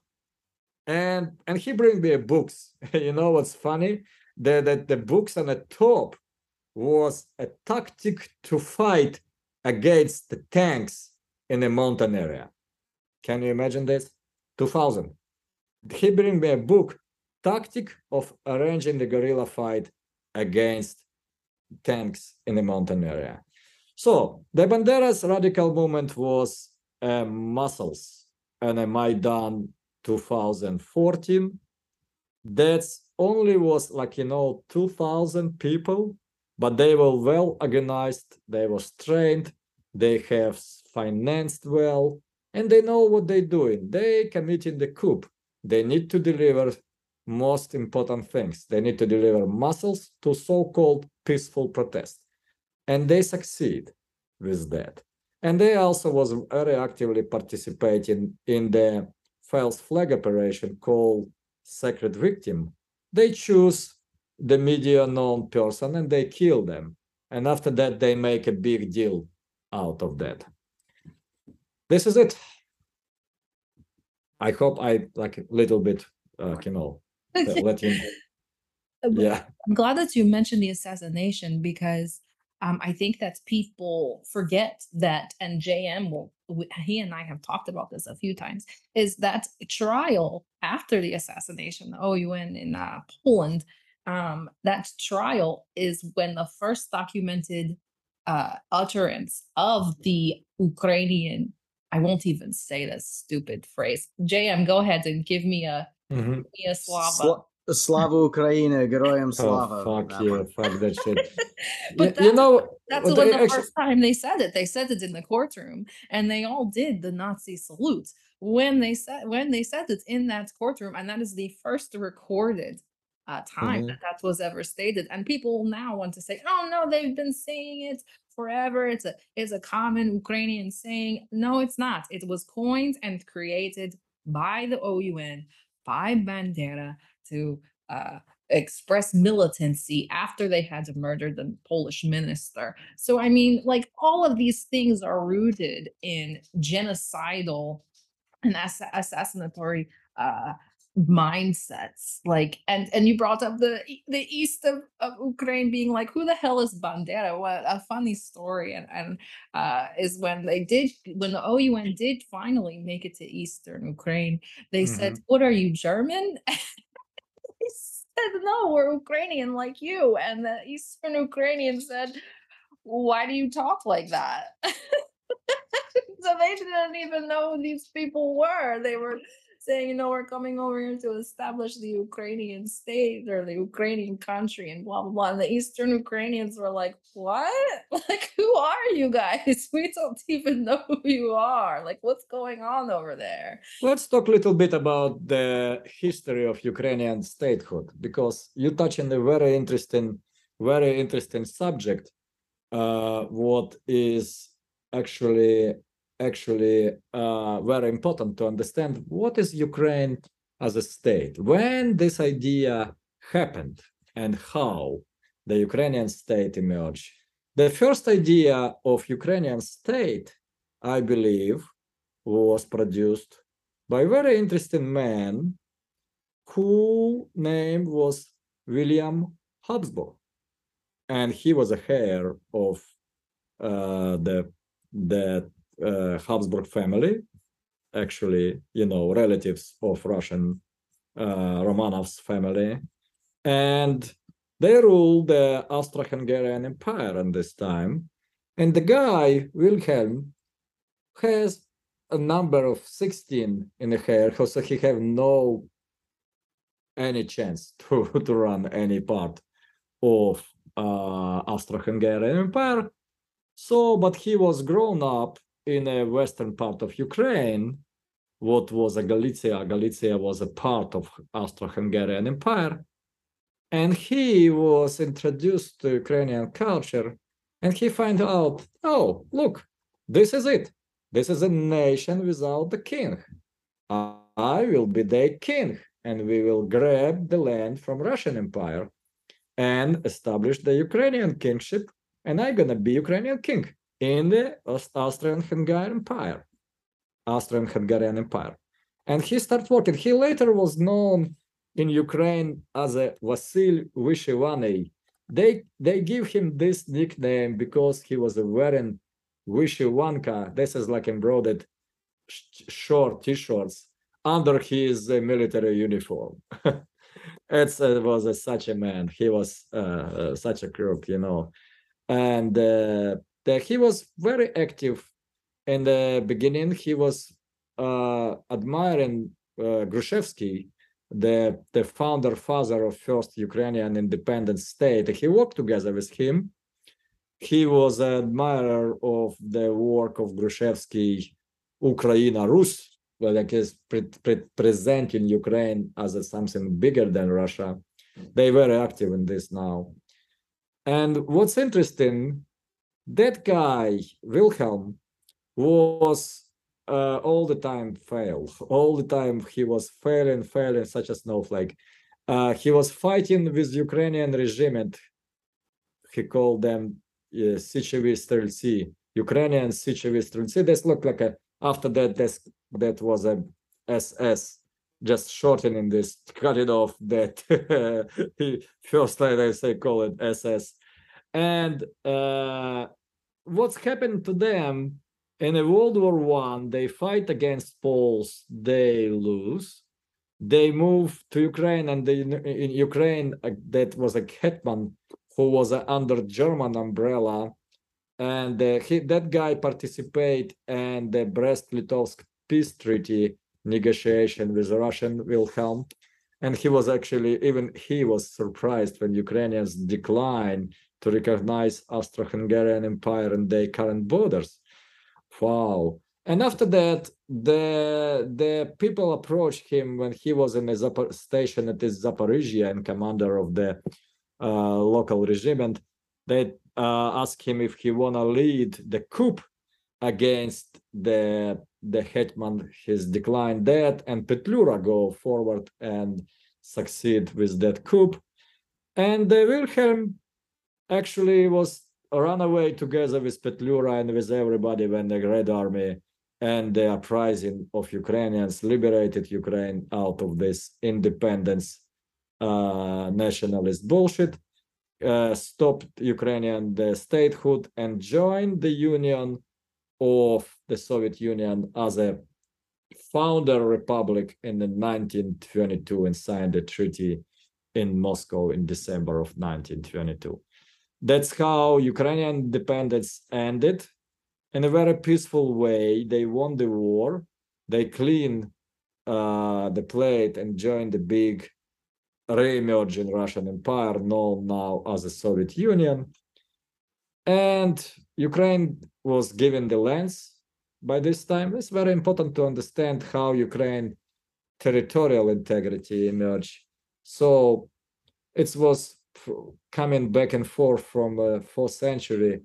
And and he bring me books. You know what's funny? The, the, the books on the top was a tactic to fight against the tanks in the mountain area. Can you imagine this? two thousand. He bring me a book, Tactic of Arranging the Guerrilla Fight Against Tanks in the Mountain Area. So the Bandera's radical movement was uh, muscles and a Maidan two thousand fourteen. That's only was like, you know, two thousand people but they were well organized, they were trained, they have financed well, and they know what they're doing. They committing the coup. They need to deliver most important things. They need to deliver muscles to so-called peaceful protest. And they succeed with that. And they also was very actively participating in the false flag operation called Sacred Victim. They choose the media known person and they kill them. And after that, they make a big deal out of that. This is it. I hope I like a little bit, uh, you know, uh, let you know. Yeah. I'm glad that you mentioned the assassination because um, I think that people forget that, and J M will, w- he and I have talked about this a few times, is that trial after the assassination, the O U N in uh, Poland, um, that trial is when the first documented uh, utterance of the Ukrainian, I won't even say this stupid phrase. J M, go ahead and give me a, Mhm. give me a slava. Sla- Slava Ukraina, Geroyam Slava. Oh, fuck that you, one. fuck that shit. But you, you that's know, that's what when I the actually, first time they said it. They said it in the courtroom, and they all did the Nazi salute when they said when they said it in that courtroom, and that is the first recorded uh, time Mhm. that that was ever stated. And people now want to say, "Oh no, they've been saying it forever. It's a it's a common Ukrainian saying." No, it's not. It was coined and created by the O U N, by Bandera to uh, express militancy after they had murdered the Polish minister. So, I mean, like all of these things are rooted in genocidal and ass- assassinatory uh, mindsets. Like, and and you brought up the e- the east of, of Ukraine being like, who the hell is Bandera? What a funny story, and and uh, is when they did when the O U N did finally make it to eastern Ukraine, they said, Mhm. "What are you, German?" He said, "No, we're Ukrainian like you." And the Eastern Ukrainian said, "Why do you talk like that?" So they didn't even know who these people were. They were saying, you know, we're coming over here to establish the Ukrainian state or the Ukrainian country and blah, blah, blah. And the Eastern Ukrainians were like, what? Like, who are you guys? We don't even know who you are. Like, what's going on over there? Let's talk a little bit about the history of Ukrainian statehood, because you touch on a very interesting, very interesting subject. Uh, what is actually actually uh, very important to understand what is Ukraine as a state. When this idea happened and how the Ukrainian state emerged. The first idea of Ukrainian state, I believe, was produced by a very interesting man whose name was William Habsburg. And he was a heir of uh, the the uh, Habsburg family, actually, you know, relatives of Russian uh, Romanovs family, and they ruled the Austro-Hungarian Empire at this time. And the guy Wilhelm has a number of sixteen in the hair, so he have no any chance to to run any part of uh, Austro-Hungarian Empire. So, but he was grown up in a western part of Ukraine, what was a Galicia. Galicia was a part of Austro-Hungarian Empire. And he was introduced to Ukrainian culture, and he found out, oh, look, this is it. This is a nation without a king. I will be their king, and we will grab the land from Russian Empire and establish the Ukrainian kingship, and I'm gonna be Ukrainian king in the Austrian-Hungarian Empire, Austrian-Hungarian Empire. And he started working. He later was known in Ukraine as a Vasil Vyshyvanny. They they give him this nickname because he was wearing Vyshyvanka. This is like embroidered short t-shirts under his uh, military uniform. It's, it was a, such a man. He was uh, uh, such a crook, you know. And uh, the, he was very active in the beginning. He was uh, admiring uh, Grushevsky the, the founder father of first Ukrainian independent state. He worked together with him. He was an admirer of the work of Grushevsky, Ukraina Rus, well, like is pre pre presenting Ukraine as a something bigger than Russia. They were active in this now. And what's interesting, that guy, Wilhelm, was uh, all the time fail. All the time he was failing, failing, such a snowflake. Uh, he was fighting with Ukrainian regiment. He called them uh, Sichevi Strelci, Ukrainian Sichevi Strelci. This looked like a, after that, this, that was a S S, just shortening this, cut it off, that first line I say call it S S. And uh, what's happened to them in a World War One, they fight against Poles, they lose. They move to Ukraine, and they, in Ukraine, uh, that was a hetman who was uh, under German umbrella, and uh, he, that guy participate in the Brest-Litovsk peace treaty negotiation with Russian Wilhelm, and he was actually, even he was surprised when Ukrainians declined to recognize Austro-Hungarian Empire and their current borders. Wow. And after that, the the people approached him when he was in a Zapor station at his Zaporizhia and commander of the uh, local regiment. They uh, asked him if he wanna lead the coup against the the hetman. He's declined that, and Petlura go forward and succeed with that coup. And uh, Wilhelm actually was run away together with Petlura and with everybody when the Red Army and the uprising of Ukrainians liberated Ukraine out of this independence uh, nationalist bullshit, uh, stopped Ukrainian the statehood, and joined the Union of the Soviet Union as a founder republic in the nineteen twenty-two and signed a treaty in Moscow in December of nineteen twenty-two. That's how Ukrainian independence ended in a very peaceful way. They won the war, they cleaned uh, the plate and joined the big re-emerging Russian Empire known now as the Soviet Union. And Ukraine was given the lands by this time. It's very important to understand how Ukraine territorial integrity emerged. So it was coming back and forth from uh, fourth century,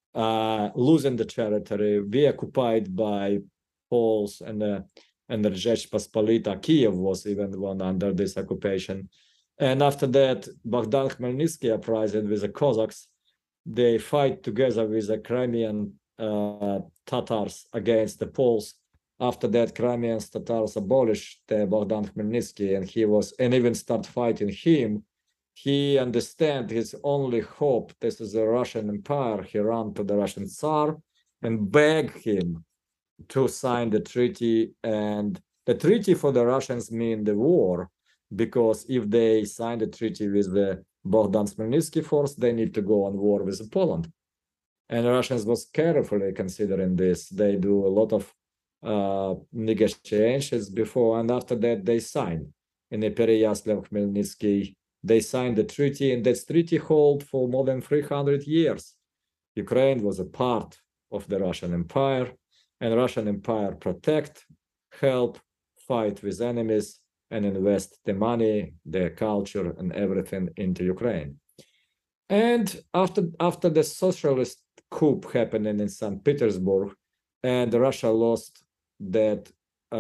uh, losing the territory, be occupied by Poles and uh, and the Rzecz Pospolita. Kiev was even one under this occupation. And after that, Bogdan Khmelnytsky uprising with the Cossacks, they fight together with the Crimean uh, Tatars against the Poles. After that, Crimean Tatars abolished uh, Bogdan Khmelnytsky, and he was, and even start fighting him. He understand his only hope, this is the Russian Empire. He ran to the Russian Tsar and begged him to sign the treaty. And the treaty for the Russians mean the war, because if they sign the treaty with the Bogdan Khmelnytsky force, they need to go on war with Poland. And the Russians was carefully considering this. They do a lot of uh, negotiations before, and after that they sign. In the Pereyaslev-Khmelnytsky, they signed the treaty, and that treaty held for more than three hundred years. Ukraine was a part of the Russian Empire, and Russian Empire protect, help, fight with enemies, and invest the money, the culture, and everything into Ukraine. And after, after the socialist coup happening in Saint Petersburg, and Russia lost that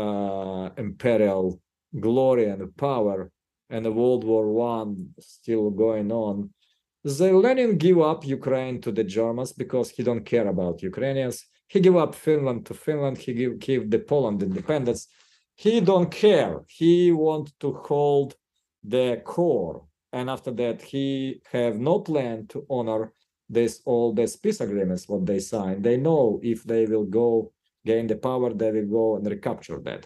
uh, imperial glory and power, and the World War One still going on, the Lenin gave up Ukraine to the Germans because he don't care about Ukrainians. He gave up Finland to Finland. He gave, gave the Poland independence. He don't care. He want to hold the core. And after that, he have no plan to honor this all these peace agreements, what they signed. They know if they will go gain the power, they will go and recapture that.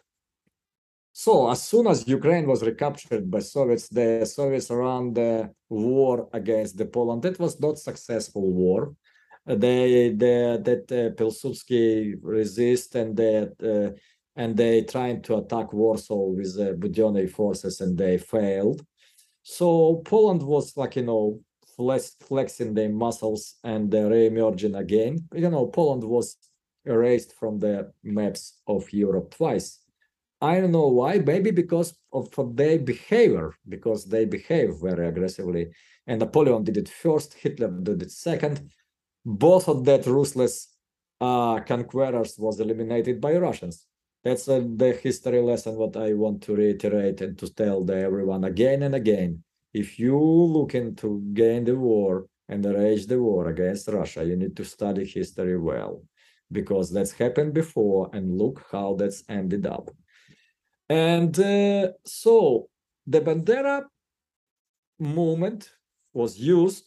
So as soon as Ukraine was recaptured by Soviets, the Soviets ran the war against the Poland. That was not successful war. They, they that uh, Pilsudski resist, and that uh, and they tried to attack Warsaw with the Budyonny forces, and they failed. So Poland was like, you know, flex, flexing their muscles and they're re-emerging again. You know, Poland was erased from the maps of Europe twice. I don't know why, maybe because of their behavior, because they behave very aggressively. And Napoleon did it first, Hitler did it second. Both of that ruthless uh, conquerors was eliminated by Russians. That's uh, the history lesson what I want to reiterate and to tell the everyone again and again. If you looking to gain the war and arrange the war against Russia, you need to study history well, because that's happened before, and look how that's ended up. And uh, so the Bandera movement was used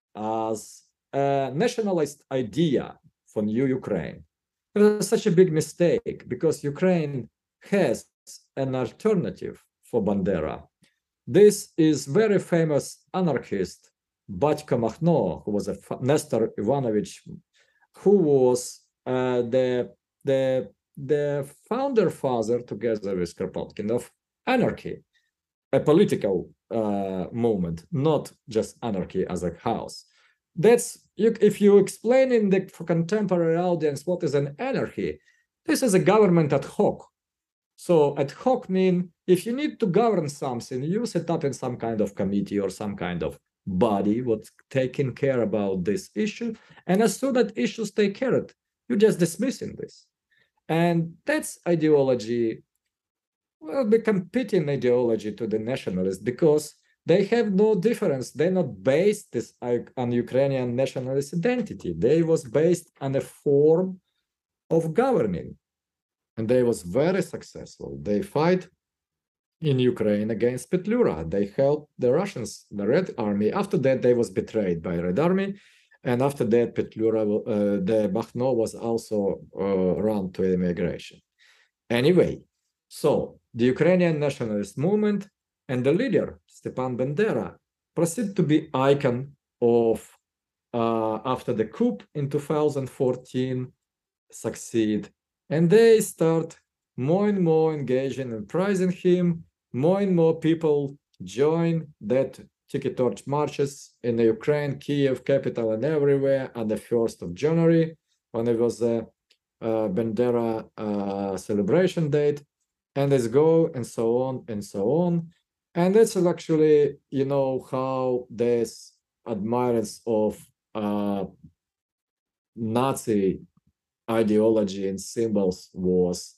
as a nationalist idea for new Ukraine. It was such a big mistake, because Ukraine has an alternative for Bandera. This is very famous anarchist Batko Makhno, who was a Nestor Ivanovich, who was uh, the the the founder father, together with Kropotkin, of anarchy, a political uh, movement, not just anarchy as a house. That's you, if you explain in the for contemporary audience what is an anarchy, this is a government ad hoc. So ad hoc mean if you need to govern something, you set up in some kind of committee or some kind of body what's taking care about this issue, and as soon as issues take care of it, you're just dismissing this. And that's ideology, well, the competing ideology to the nationalists, because they have no difference. They're not based this on Ukrainian nationalist identity. They was based on a form of governing, and they was very successful. They fight in Ukraine against Petlura. They helped the Russians, the Red Army. After that, they was betrayed by Red Army, and after that, Petlura, uh, the Makhno was also uh, run to immigration. Anyway, so the Ukrainian nationalist movement and the leader, Stepan Bandera, proceed to be icon of, uh, after the coup in two thousand fourteen, succeed. And they start more and more engaging and praising him. More and more people join that Tiki Torch marches in the Ukraine, Kiev, capital, and everywhere on the first of January, when it was a uh, Bandera uh, celebration date, and let's go, and so on, and so on. And that's actually, you know, how this admirers of uh, Nazi ideology and symbols was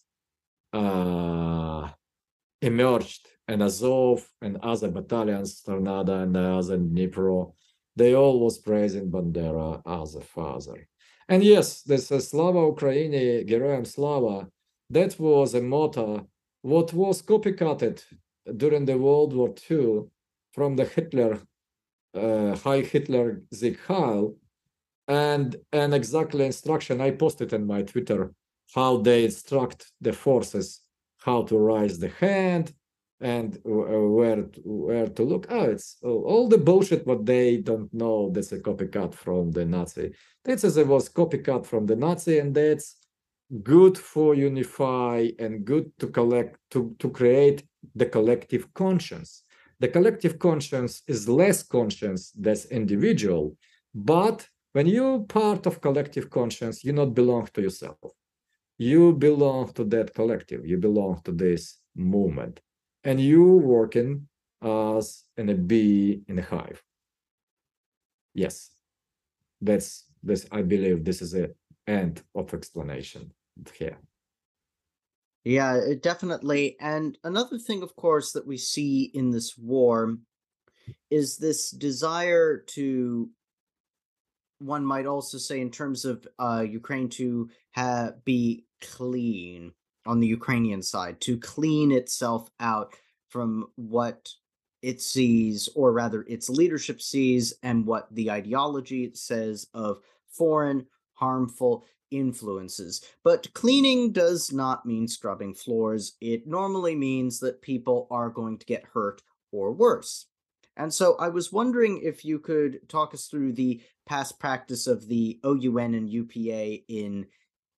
uh, emerged, and Azov and other battalions, Tornado and the other Dnipro, they all was praising Bandera as a father. And yes, this is Slava Ukraini, Geroyam Slava, that was a motto what was copycatted during the World War Two from the Hitler, uh, High Hitler Sieg Heil, and an exactly instruction I posted in my Twitter, how they instruct the forces how to raise the hand and where to, where to look. Oh, it's all the bullshit what they don't know. That's a copycat from the Nazi. That's as it was copycat from the Nazi, and that's good for unify and good to collect to to create the collective conscience. The collective conscience is less conscious than individual, but when you're part of collective conscience, you not belong to yourself. You belong to that collective. You belong to this movement, and you working as in a bee in a hive. Yes, that's this. I believe this is the end of explanation here. Yeah, it definitely. And another thing, of course, that we see in this war is this desire to, one might also say, in terms of uh, Ukraine, to have be clean on the Ukrainian side, to clean itself out from what it sees, or rather its leadership sees, and what the ideology says of foreign harmful influences. But cleaning does not mean scrubbing floors. It normally means that people are going to get hurt or worse. And so I was wondering if you could talk us through the past practice of the O U N and U P A in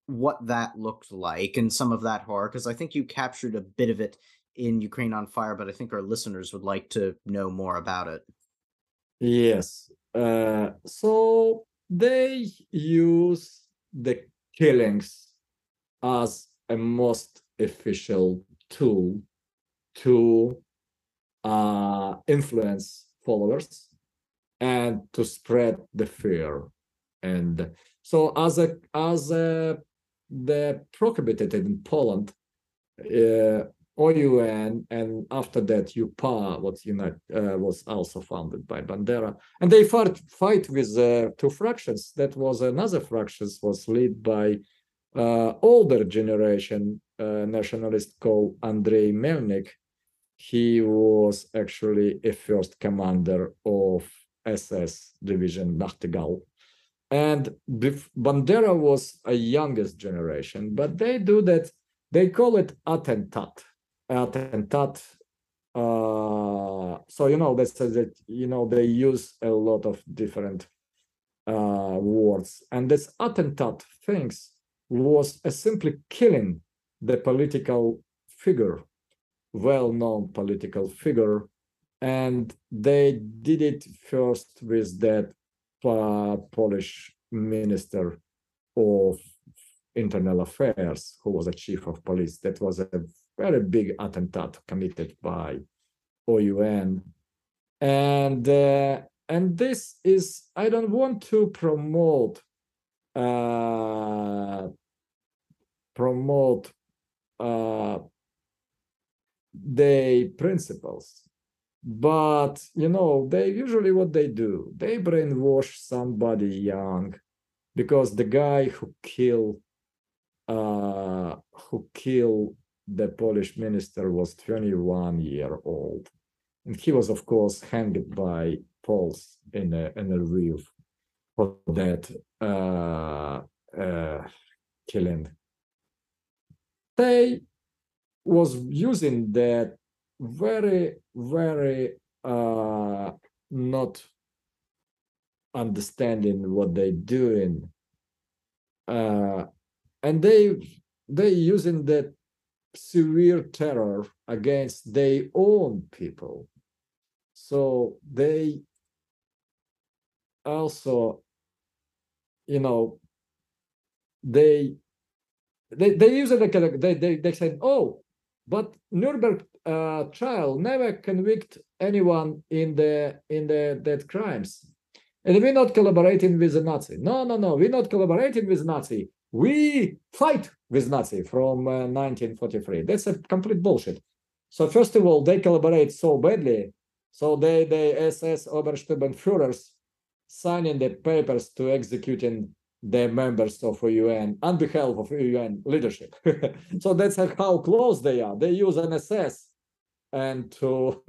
what that looked like and some of that horror, because I think you captured a bit of it in Ukraine on Fire, but I think our listeners would like to know more about it. Yes. Uh, so they use the killings as a most official tool to uh, influence followers and to spread the fear. And so, as a as a, the prohibited in Poland, uh, O U N, and after that U P A was unite uh, was also founded by Bandera, and they fought fight with uh, two fractions. That was another fractions was led by uh, older generation uh, nationalist called Andrei Melnik. He was actually a first commander of S S division Nachtigall. And Bandera was a youngest generation, but they do that, they call it attentat. Attentat. Uh, so, you know, that says that, you know, they use a lot of different uh, words. And this attentat things was a simply killing the political figure, well-known political figure. And they did it first with that uh, Polish minister of internal affairs, who was a chief of police. That was a very big attentat committed by O U N. And uh, and this is, I don't want to promote uh, promote uh, the principles, but you know, they usually what they do, they brainwash somebody young, because the guy who killed uh who killed the Polish minister was twenty-one year old, and he was of course hanged by Poles in a in a Lviv for that uh uh killing. They was using that very, very uh, not understanding what they're doing, uh, and they they using that severe terror against their own people. So they also, you know, they they they use it like they they they said, oh, but Nuremberg uh, trial never convict anyone in the in the that crimes, and we're not collaborating with the Nazi. No, no, no, we're not collaborating with Nazi. We fight with Nazi from uh, nineteen forty-three. That's a complete bullshit. So first of all, they collaborate so badly. So they the S S Obersturmbannführers signing the papers to executing the members of O U N on behalf of O U N leadership. So that's how close they are. They use an S S and to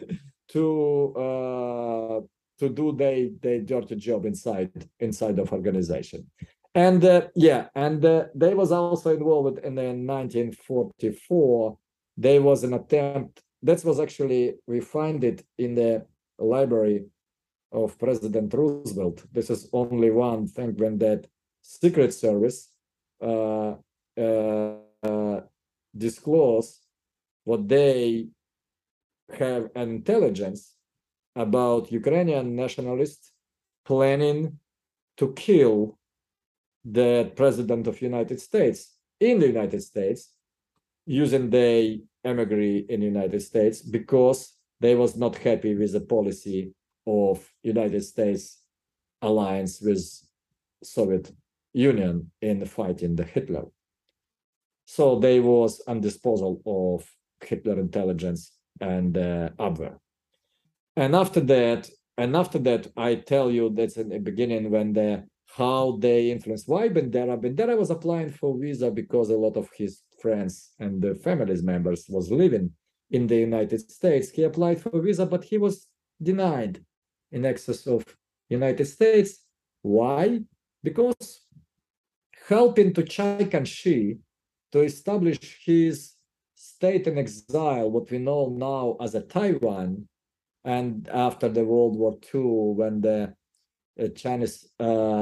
to uh, to do their their dirty job inside inside of organization. And uh, yeah, and uh, they was also involved in the nineteen forty-four. There was an attempt. That was actually, we find it in the library of President Roosevelt. This is only one thing when that Secret Service uh, uh, uh, disclose what they have intelligence about Ukrainian nationalists planning to kill the president of United States in the United States, using the emigre in the United States, because they was not happy with the policy of United States alliance with Soviet Union in fighting the Hitler. So they was on disposal of Hitler intelligence and uh, other. And after that, and after that, I tell you that's in the beginning when the how they influenced. Why Bandera? Bandera was applying for visa because a lot of his friends and the families members was living in the United States. He applied for visa, but he was denied in excess of United States. Why? Because helping to Chiang Kai-shek to establish his state in exile, what we know now as a Taiwan, and after the World War Two, when the uh, Chinese uh,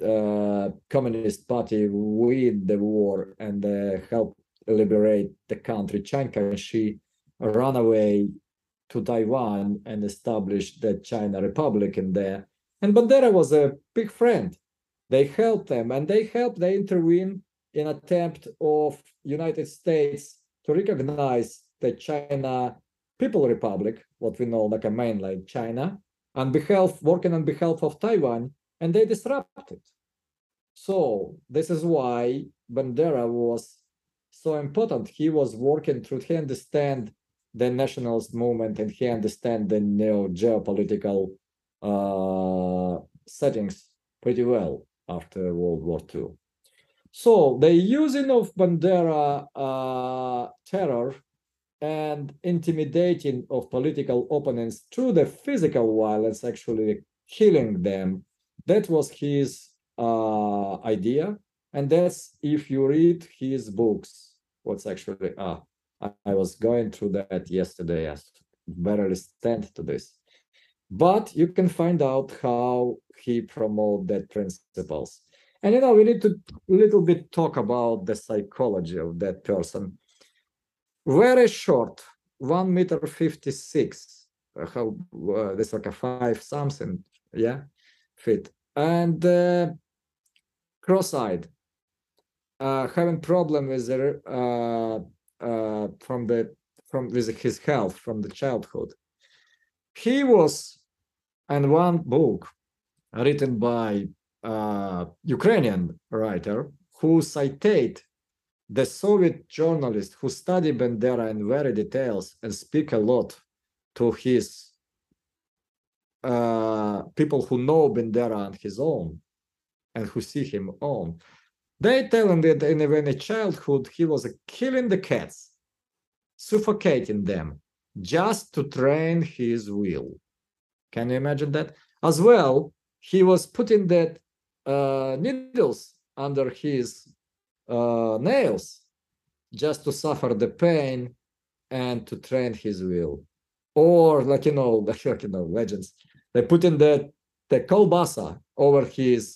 uh, Communist Party win the war and uh, help liberate the country, Chiang Kai-shek ran away to Taiwan and established the China Republic in there. And Bandera was a big friend. They helped them, and they helped, they intervene in attempt of United States to recognize the China People Republic, what we know like a mainland China, on behalf, working on behalf of Taiwan, and they disrupted. So this is why Bandera was so important. He was working through, he understand the nationalist movement, and he understand the neo geopolitical uh, settings pretty well after World War Two. So the using of Bandera uh, terror and intimidating of political opponents through the physical violence, actually killing them, that was his uh, idea. And that's, if you read his books, what's actually, ah, I, I was going through that yesterday, I barely stand to this. But you can find out how he promote that principles. And, you know, we need to a little bit talk about the psychology of that person. Very short, one meter fifty-six, uh, how uh, this like a five something, yeah, feet, and uh, cross-eyed, uh, having problem with the uh, uh, from the from with his health from the childhood. He was, and one book written by uh, Ukrainian writer who cited the Soviet journalist who studied Bandera in very details and speak a lot to his uh, people who know Bandera on his own and who see him on. They tell him that in a childhood he was killing the cats, suffocating them, just to train his will. Can you imagine that? As well, he was putting that uh, needles under his uh, nails just to suffer the pain and to train his will. Or like, you know, like, you know, legends, they put in the, the kolbasa over his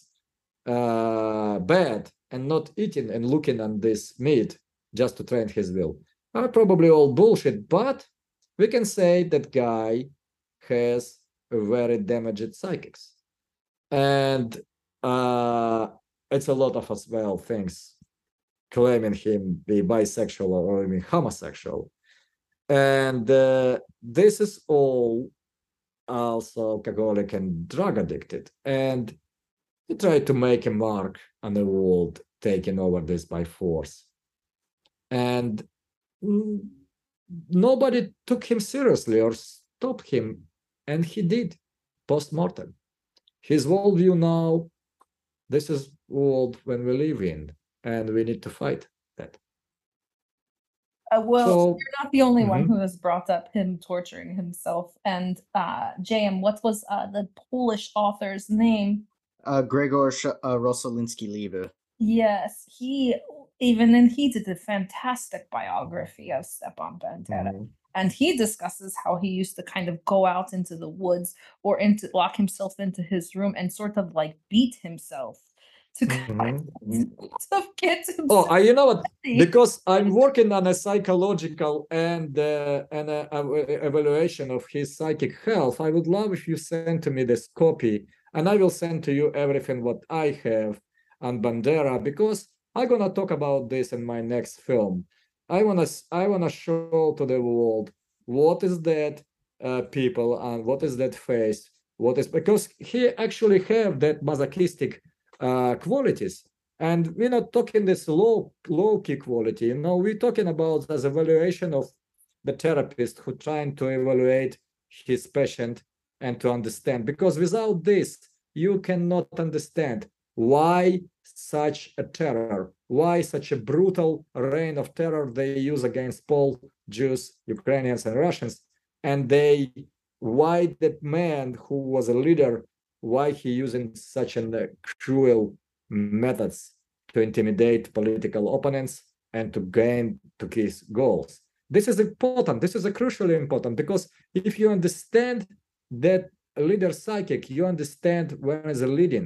uh, bed and not eating and looking on this meat just to train his will. Are probably all bullshit, but we can say that guy has a very damaged psychics. And uh, it's a lot of as well things claiming him be bisexual or even homosexual. And uh, this is all also alcoholic and drug addicted. And he tried to make a mark on the world, taking over this by force. And mm, nobody took him seriously or stopped him. And he did, post-mortem. His worldview now, this is world when we live in, and we need to fight that. Uh, well, So, you're not the only one mhm. who has brought up him torturing himself. And uh, J M, what was uh, the Polish author's name? Uh, Gregor Sh- uh, Rosolinsky-Liebe. Yes, he even then he did a fantastic biography of Stepan Bandera. Mhm. And he discusses how he used to kind of go out into the woods or into lock himself into his room and sort of like beat himself to kind Mhm. of get to Oh, I, you know what? see. Because I'm working on a psychological and uh, an uh, ev- evaluation of his psychic health. I would love if you send to me this copy, and I will send to you everything what I have on Bandera, because I'm gonna talk about this in my next film. I wanna I wanna show to the world what is that uh, people and what is that face. What is, because he actually have that masochistic uh, qualities. And we're not talking this low, low key quality, you know, we're talking about as evaluation of the therapist who trying to evaluate his patient and to understand, because without this, you cannot understand why such a terror, why such a brutal reign of terror they use against Poles, Jews, Ukrainians, and Russians, and they, why that man who was a leader, why he using such a uh, cruel methods to intimidate political opponents and to gain to his goals. This is important. This is a crucially important, because if you understand that leader psychic, you understand when is a leading,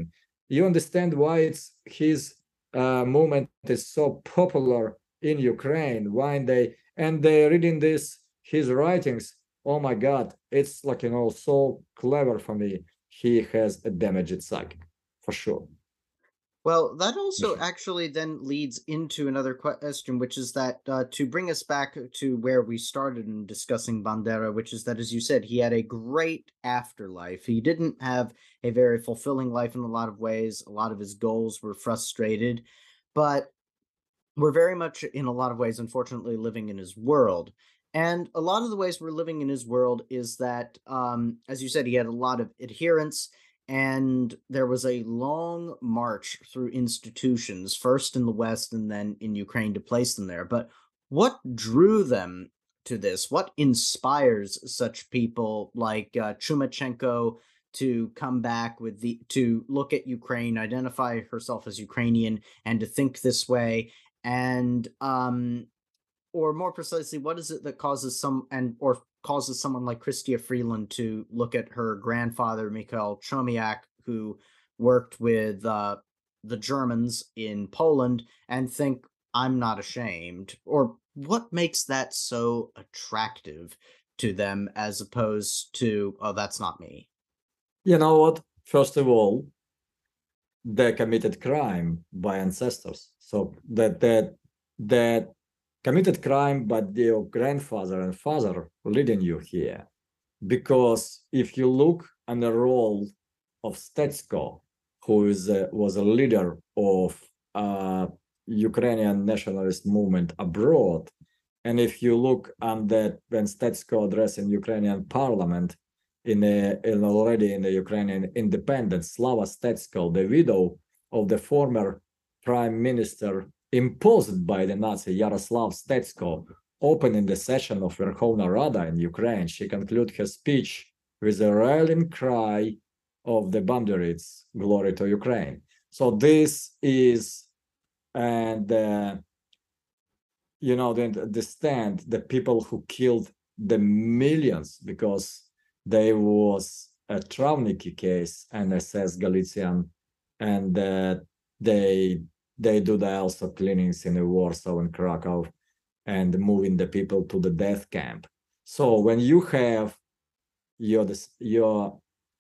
you understand why it's his uh, movement is so popular in Ukraine. Why they and they reading this his writings. Oh my God, it's like you know so clever for me. He has a damaged psychic for sure. Well, that also Mhm. actually then leads into another question, which is that uh, to bring us back to where we started in discussing Bandera, which is that, as you said, he had a great afterlife. He didn't have a very fulfilling life in a lot of ways. A lot of his goals were frustrated, but we're very much, in a lot of ways, unfortunately, living in his world. And a lot of the ways we're living in his world is that, um, as you said, he had a lot of adherents, and there was a long march through institutions, first in the West and then in Ukraine to place them there. But what drew them to this? What inspires such people like uh, Chumachenko to come back with the to look at Ukraine, identify herself as Ukrainian, and to think this way? And um or more precisely, what is it that causes some and or causes someone like Chrystia Freeland to look at her grandfather Mikhail Chomiak, who worked with uh the Germans in Poland, and think, I'm not ashamed? Or what makes that so attractive to them as opposed to, oh, that's not me? You know what? First of all, they committed crime by ancestors. So that that that committed crime by their grandfather and father leading you here. Because if you look on the role of Stetsko, who is a, was a leader of uh, Ukrainian nationalist movement abroad, and if you look on that when Stetsko addressing Ukrainian parliament in, a, in already in the Ukrainian independence, Slava Stetsko, the widow of the former prime minister imposed by the Nazi Yaroslav Stetsko, opening the session of Verkhovna Rada in Ukraine, she concluded her speech with a rallying cry of the Banderids, glory to Ukraine. So this is, and uh, you know, they understand the people who killed the millions because there was a Travniki case and S S Galician, and uh, they they do the also cleanings in Warsaw and Krakow and moving the people to the death camp. So when you have your your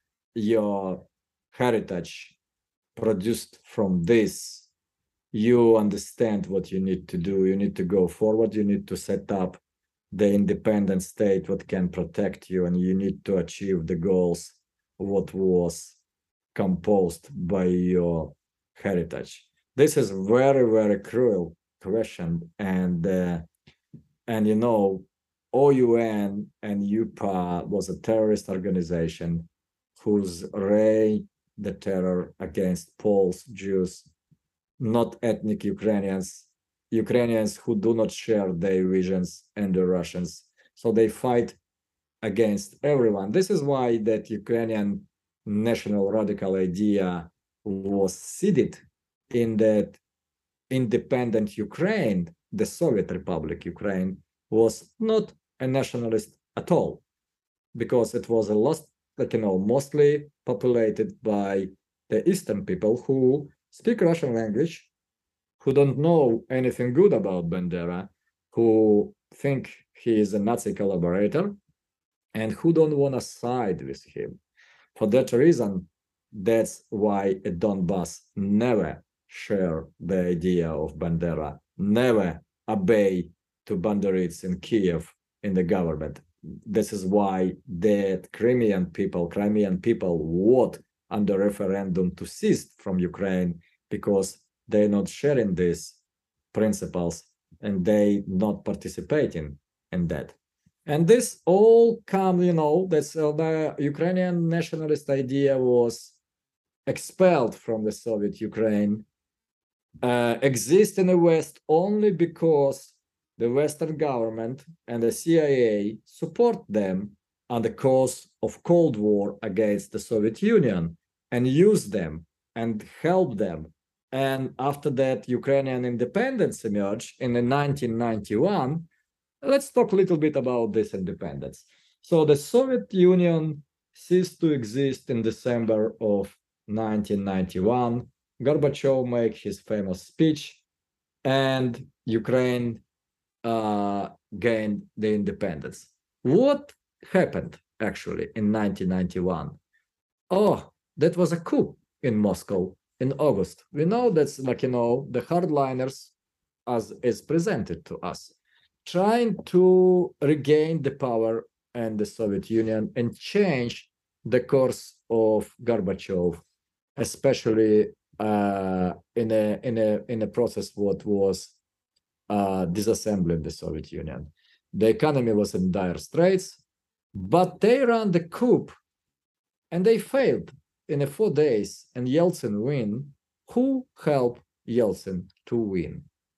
your heritage produced from this, you understand what you need to do. You need to go forward. You need to set up the independent state what can protect you, and you need to achieve the goals what was composed by your heritage. This is very, very cruel question, and uh, and you know, O U N and U P A was a terrorist organization whose ray the terror against Poles, Jews, not ethnic Ukrainians, Ukrainians who do not share their visions, and the Russians. So they fight against everyone. This is why that Ukrainian national radical idea was seeded in that independent Ukraine, the Soviet Republic Ukraine, was not a nationalist at all, because it was a lost, like, you know, mostly populated by the Eastern people who speak Russian language, who don't know anything good about Bandera, who think he is a Nazi collaborator, and who don't want to side with him. For that reason, that's why Donbass never share the idea of Bandera, never obey to Banderids in Kiev in the government. This is why the Crimean people, Crimean people vote on the referendum to cease from Ukraine, because they're not sharing these principles and they not participating in that. And this all come, you know, that's uh, the Ukrainian nationalist idea was expelled from the Soviet Ukraine, uh, exist in the West only because the Western government and the C I A support them on the cause of Cold War against the Soviet Union and use them and help them. And after that, Ukrainian independence emerged in the nineteen ninety-one. Let's talk a little bit about this independence. So the Soviet Union ceased to exist in December of nineteen ninety-one, Gorbachev made his famous speech, and Ukraine uh, gained the independence. What happened actually in nineteen ninety-one? Oh, that was a coup in Moscow in August. We know that's like, you know, the hardliners, as is presented to us, trying to regain the power and the Soviet Union and change the course of Gorbachev, especially uh, in a in a in a process what was uh, disassembling the Soviet Union. The economy was in dire straits, but they ran the coup and they failed in a four days, and Yeltsin win. Who helped Yeltsin to win?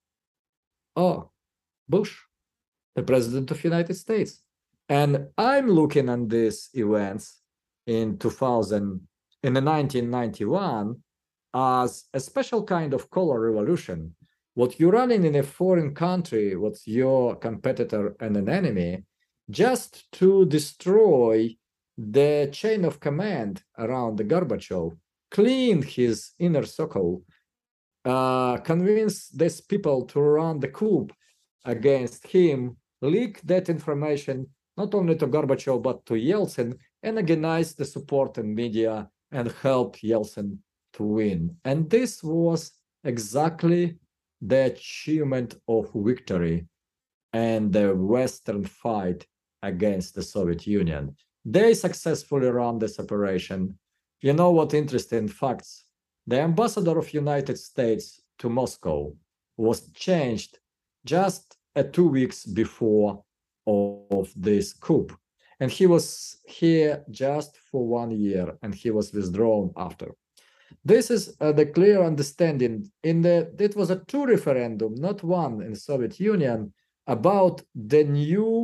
Oh, Bush, the president of the United States. And I'm looking at these events in two thousand, in the nineteen ninety-one, as a special kind of color revolution. What you're running in a foreign country, what's your competitor and an enemy, just to destroy the chain of command around the Gorbachev, clean his inner circle, uh, convince these people to run the coup against him, leak that information not only to Gorbachev but to Yeltsin, and organize the support in media and help Yeltsin to win. And this was exactly the achievement of victory and the Western fight against the Soviet Union. They successfully ran this operation. You know what interesting facts? The ambassador of United States to Moscow was changed just uh, two weeks before of this coup. And he was here just for one year, and he was withdrawn after. This is uh, the clear understanding. In the it was a two referendum, not one, in the Soviet Union about the new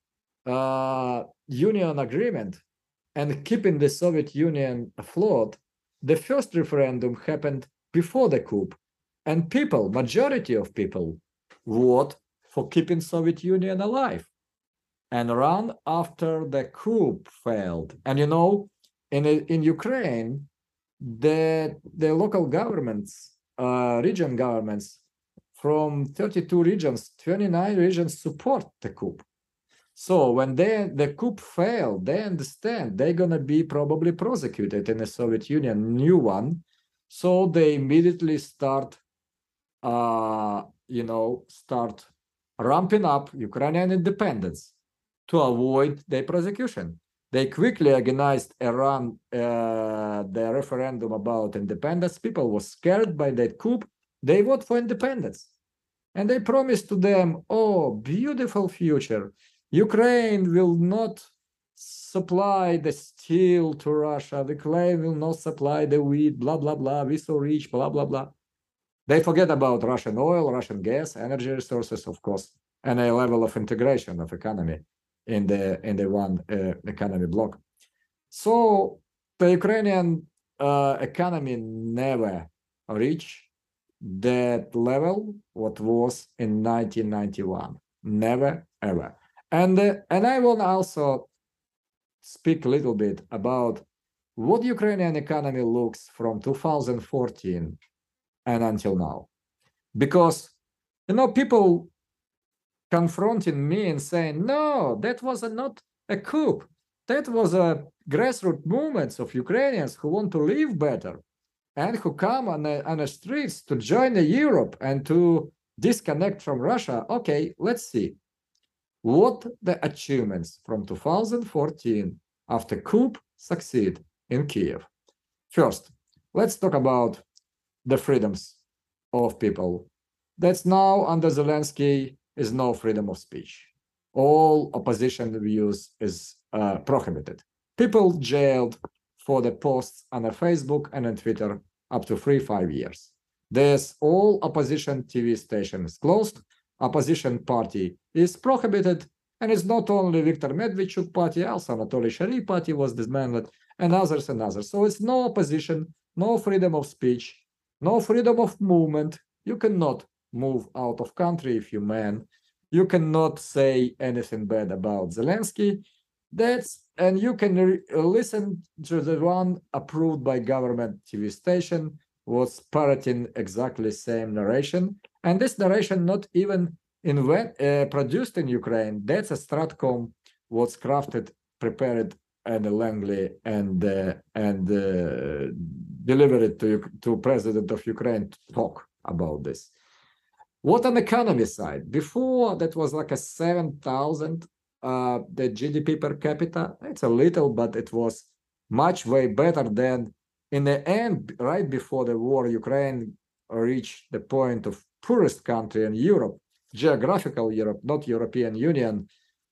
uh, union agreement and keeping the Soviet Union afloat. The first referendum happened before the coup, and people, majority of people, vote for keeping Soviet Union alive and ran after the coup failed. And you know, in in Ukraine, the the local governments, uh, region governments from thirty-two regions, twenty-nine regions support the coup. So when they, the coup failed, they understand they're going to be probably prosecuted in the Soviet Union, new one. So they immediately start, uh, you know, start ramping up Ukrainian independence to avoid their prosecution. They quickly organized a run, uh, the referendum about independence. People were scared by that coup. They vote for independence. And they promised to them, oh, beautiful future. Ukraine will not supply the steel to Russia. Ukraine will not supply the wheat, blah, blah, blah. We're so rich, blah, blah, blah. They forget about Russian oil, Russian gas, energy resources, of course, and a level of integration of economy in the in the one uh, economy bloc. So the Ukrainian uh, economy never reached that level what was in nineteen ninety-one. Never, ever. And, uh, and I will also speak a little bit about what Ukrainian economy looks from two thousand fourteen and until now. Because, you know, people confronting me and saying, no, that was a, not a coup. That was a grassroots movements of Ukrainians who want to live better and who come on the, on the streets to join the Europe and to disconnect from Russia. Okay, let's see. What the achievements from two thousand fourteen after coup succeed in Kiev? First, let's talk about the freedoms of people. That's now under Zelensky is no freedom of speech. All opposition views is uh, prohibited. People jailed for the posts on a Facebook and on Twitter up to three, five years. There's all opposition T V stations closed. Opposition party is prohibited, and it's not only Viktor Medvedchuk party, also Anatoly Sharif party was disbanded, and others and others. So it's no opposition, no freedom of speech, no freedom of movement. You cannot move out of country if you man. You cannot say anything bad about Zelensky. That's and you can re- listen to the one approved by government T V station was parroting exactly same narration, and this narration not even invent uh, produced in Ukraine. That's a Stratcom was crafted, prepared, and Langley and uh, and uh, delivered to to president of Ukraine to talk about this. What on the economy side? Before that was like a seven thousand uh, the G D P per capita. It's a little, but it was much way better than in the end. Right before the war, Ukraine reached the point of poorest country in Europe, geographical Europe, not European Union.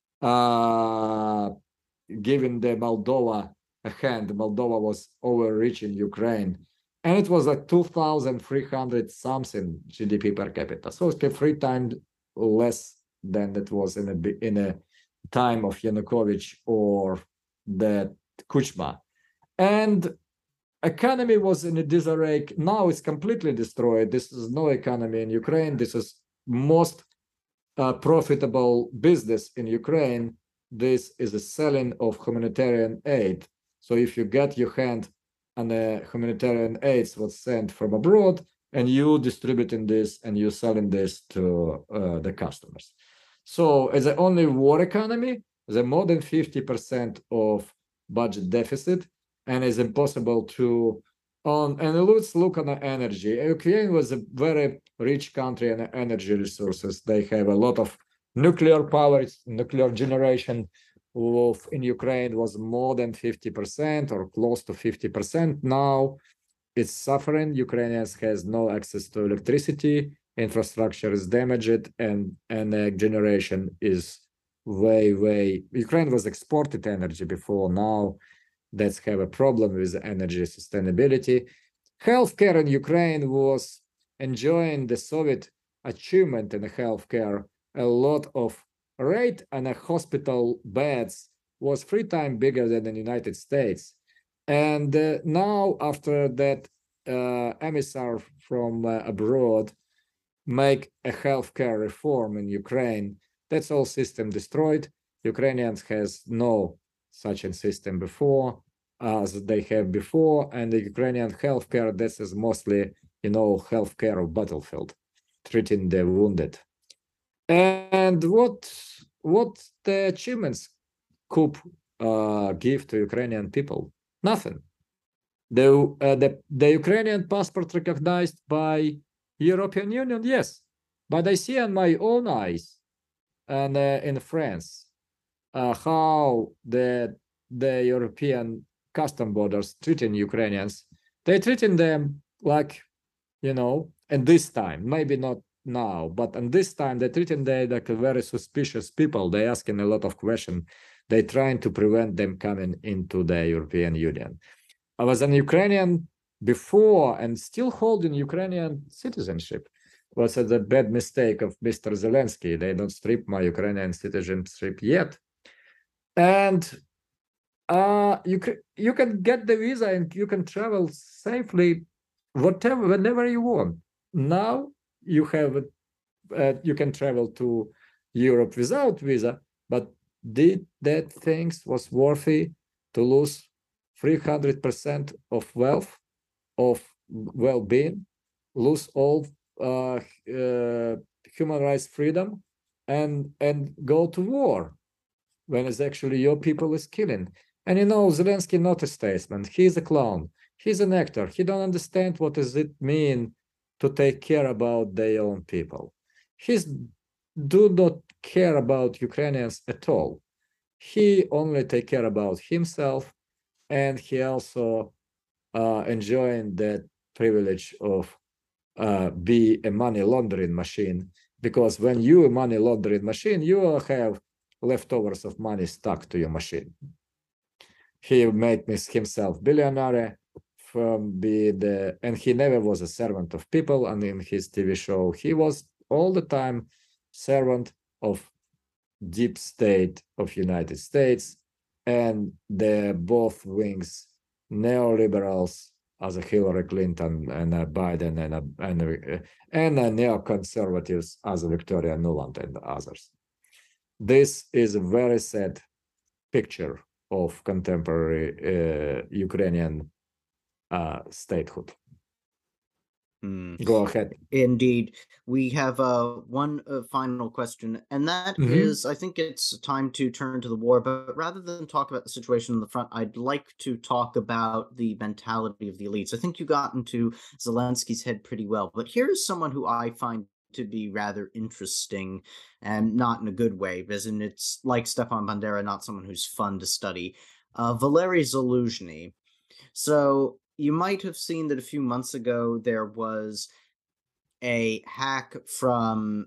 Uh, giving the Moldova a hand, Moldova was overreaching Ukraine, and it was like two thousand three hundred something G D P per capita. So it's three times less than it was in a in a time of Yanukovych or the Kuchma. And economy was in a disarray. Now it's completely destroyed. This is no economy in Ukraine. This is most uh, profitable business in Ukraine. This is the selling of humanitarian aid. So if you get your hand on a humanitarian aid was sent from abroad, and you distributing this and you selling this to uh, the customers. So as the only war economy, the more than fifty percent of budget deficit, and it's impossible to on and let's look on the energy. Ukraine was a very rich country in energy resources. They have a lot of nuclear power, nuclear generation of in Ukraine was more than fifty percent or close to fifty percent. Now it's suffering. Ukrainians has no access to electricity, infrastructure is damaged, and, and uh, generation is way, way. Ukraine was exported energy before. Now that's have a problem with energy sustainability. Healthcare in Ukraine was enjoying the Soviet achievement in healthcare. A lot of rate and a hospital beds was three times bigger than in the United States. And uh, now after that uh, emissary from uh, abroad make a healthcare reform in Ukraine, that's all system destroyed. Ukrainians has no such a system before as they have before, and the Ukrainian healthcare, this is mostly, you know, healthcare of battlefield, treating the wounded. And what what the achievements could uh, give to Ukrainian people? Nothing. The, uh, the the Ukrainian passport recognized by European Union, yes, but I see on my own eyes, and uh, in France, uh, how the the European custom borders treating Ukrainians. They treating them like, you know, and this time, maybe not now, but on this time they're treating them like a very suspicious people. They asking a lot of questions. They trying to prevent them coming into the European Union. I was an Ukrainian before and still holding Ukrainian citizenship. Was a bad mistake of Mister Zelensky. They don't strip my Ukrainian citizenship yet. And uh, you can you can get the visa and you can travel safely, whatever whenever you want. Now you have uh, you can travel to Europe without visa, but did that things was worthy to lose three hundred percent of wealth, of well-being, lose all uh, uh, human rights freedom, and and go to war when it's actually your people is killing? And you know, Zelensky not a statesman. He's a clown. He's an actor. He don't understand what does it mean to take care about their own people. He's do not care about Ukrainians at all. He only take care about himself, and he also uh, enjoying that privilege of uh, be a money laundering machine. Because when you a money laundering machine, you have leftovers of money stuck to your machine. He made himself billionaire from be the, and he never was a servant of people. And in his T V show, he was all the time servant of deep state of United States, and the both wings, neoliberals as a Hillary Clinton and a Biden and a, and a, and a neoconservatives as a Victoria Nuland and others. This is very sad picture of contemporary uh, Ukrainian uh, statehood. Mm. Go ahead. Indeed. We have uh, one uh, final question, and that Mhm. is, I think it's time to turn to the war, but rather than talk about the situation in the front, I'd like to talk about the mentality of the elites. I think you got into Zelensky's head pretty well, but here's someone who I find to be rather interesting, and not in a good way, as in it's like Stepan Bandera, not someone who's fun to study. Uh, Valery Zaluzhny. So you might have seen that a few months ago there was a hack from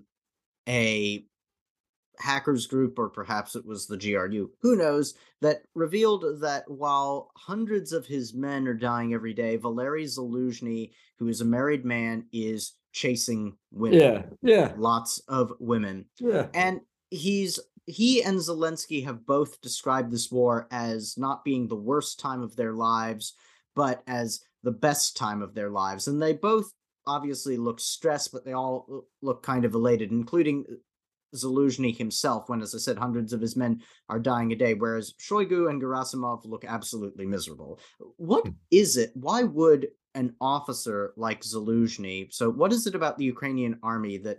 a hackers group, or perhaps it was the G R U, who knows, that revealed that while hundreds of his men are dying every day, Valery Zaluzhny, who is a married man, is chasing women. Yeah, yeah, Lots of women. yeah. And he's he and Zelensky have both described this war as not being the worst time of their lives, but as the best time of their lives. And they both obviously look stressed, but they all look kind of elated, including Zaluzhny himself, when, as I said, hundreds of his men are dying a day, whereas Shoigu and Gerasimov look absolutely miserable. What is it? Why would an officer like Zaluzhny, so what is it about the Ukrainian army that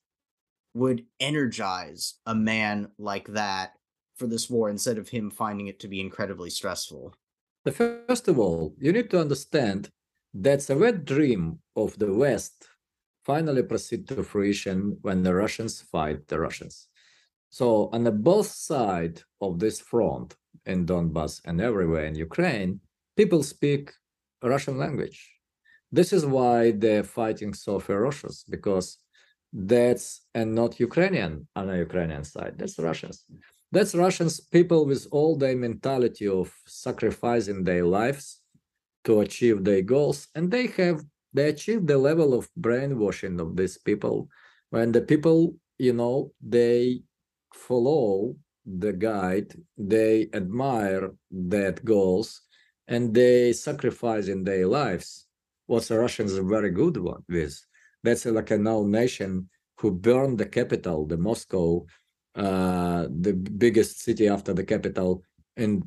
would energize a man like that for this war instead of him finding it to be incredibly stressful? The first of all, you need to understand that's a wet dream of the West finally proceed to fruition when the Russians fight the Russians. So on the both sides of this front in Donbass and everywhere in Ukraine, people speak Russian language. This is why they're fighting so ferocious, because that's and not Ukrainian on the Ukrainian side. That's Russians. That's Russians, people with all their mentality of sacrificing their lives to achieve their goals, and they have they achieve the level of brainwashing of these people. When the people, you know, they follow the guide, they admire that goals, and they sacrifice in their lives. What the Russians are very good with. That's like a known nation who burned the capital, the Moscow, uh, the biggest city after the capital in,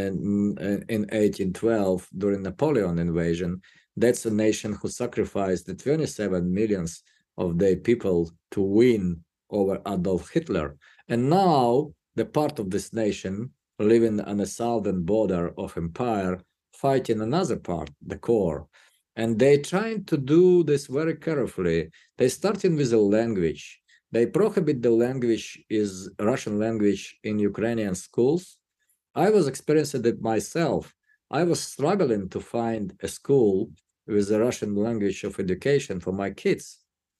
in in eighteen twelve during Napoleon invasion. That's a nation who sacrificed the twenty-seven millions of their people to win over Adolf Hitler. And now the part of this nation living on the southern border of empire fighting another part, the core. And they trying to do this very carefully. They starting with a language. They prohibit the language is Russian language in Ukrainian schools. I was experiencing it myself. I was struggling to find a school with the Russian language of education for my kids.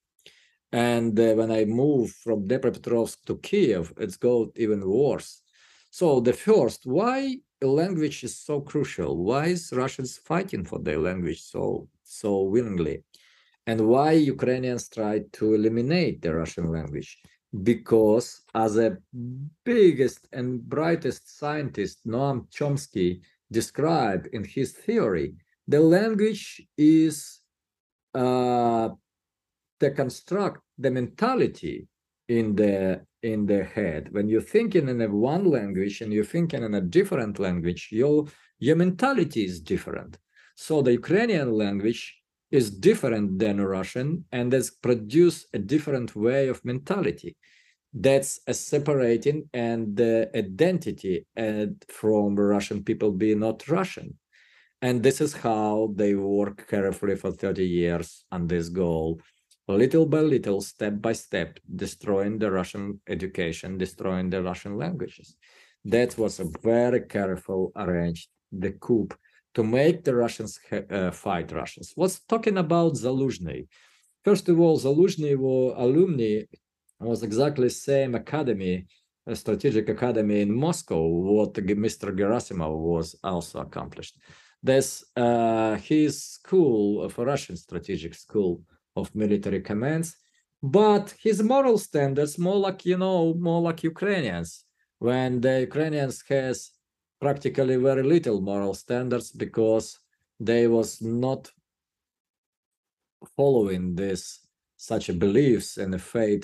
And uh, when I moved from Dnipropetrovsk to Kiev, it's got even worse. So the first, why language is so crucial? Why is Russians fighting for their language so so willingly? And why Ukrainians try to eliminate the Russian language? Because as a biggest and brightest scientist, Noam Chomsky described in his theory, the language is uh, to construct the mentality in the in the head. When you're thinking in a one language and you're thinking in a different language, your your mentality is different. So the Ukrainian language is different than Russian, and that's produce a different way of mentality. That's a separating and the identity and from Russian people being not Russian. And this is how they work carefully for thirty years on this goal, little by little, step by step, destroying the Russian education, destroying the Russian languages. That was a very careful arranged, the coup, to make the Russians uh, fight Russians. What's talking about Zaluzhny? First of all, Zaluzhny was alumni was exactly same academy, a strategic academy in Moscow, what Mister Gerasimov was also accomplished. There's uh, his school of a Russian strategic school of military commands, but his moral standards more like, you know, more like Ukrainians, when the Ukrainians has practically very little moral standards because they was not following this such a beliefs and a faith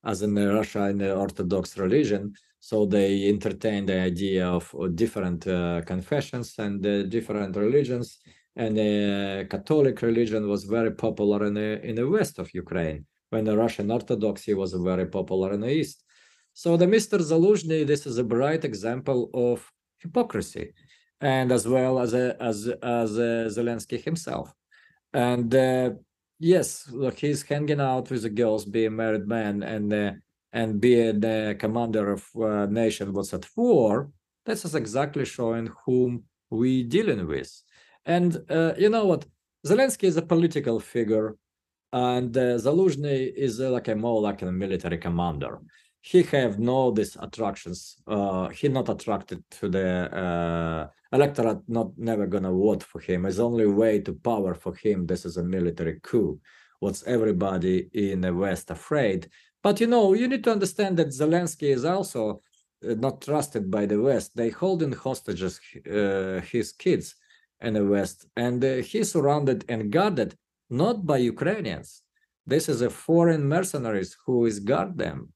as in Russia in the Orthodox religion. So they entertain the idea of different uh, confessions and uh, different religions. And the Catholic religion was very popular in the in the west of Ukraine, when the Russian Orthodoxy was very popular in the east. So the Mister Zaluzhny, this is a bright example of hypocrisy, and as well as a, as as uh, Zelensky himself. And uh, yes, look, he's hanging out with the girls, be a married man, and uh, and being the commander of a nation what's at war. This is exactly showing whom we dealing with. And uh, you know what? Zelensky is a political figure, and uh, Zaluzhny is uh, like a more like a military commander. He have no these attractions. Uh, he not attracted to the uh, electorate. Not never gonna vote for him. His only way to power for him. This is a military coup. What's everybody in the West afraid? But you know, you need to understand that Zelensky is also uh, not trusted by the West. They hold in hostages uh, his kids in the West, and uh, he's surrounded and guarded not by Ukrainians. This is a foreign mercenaries who is guard them.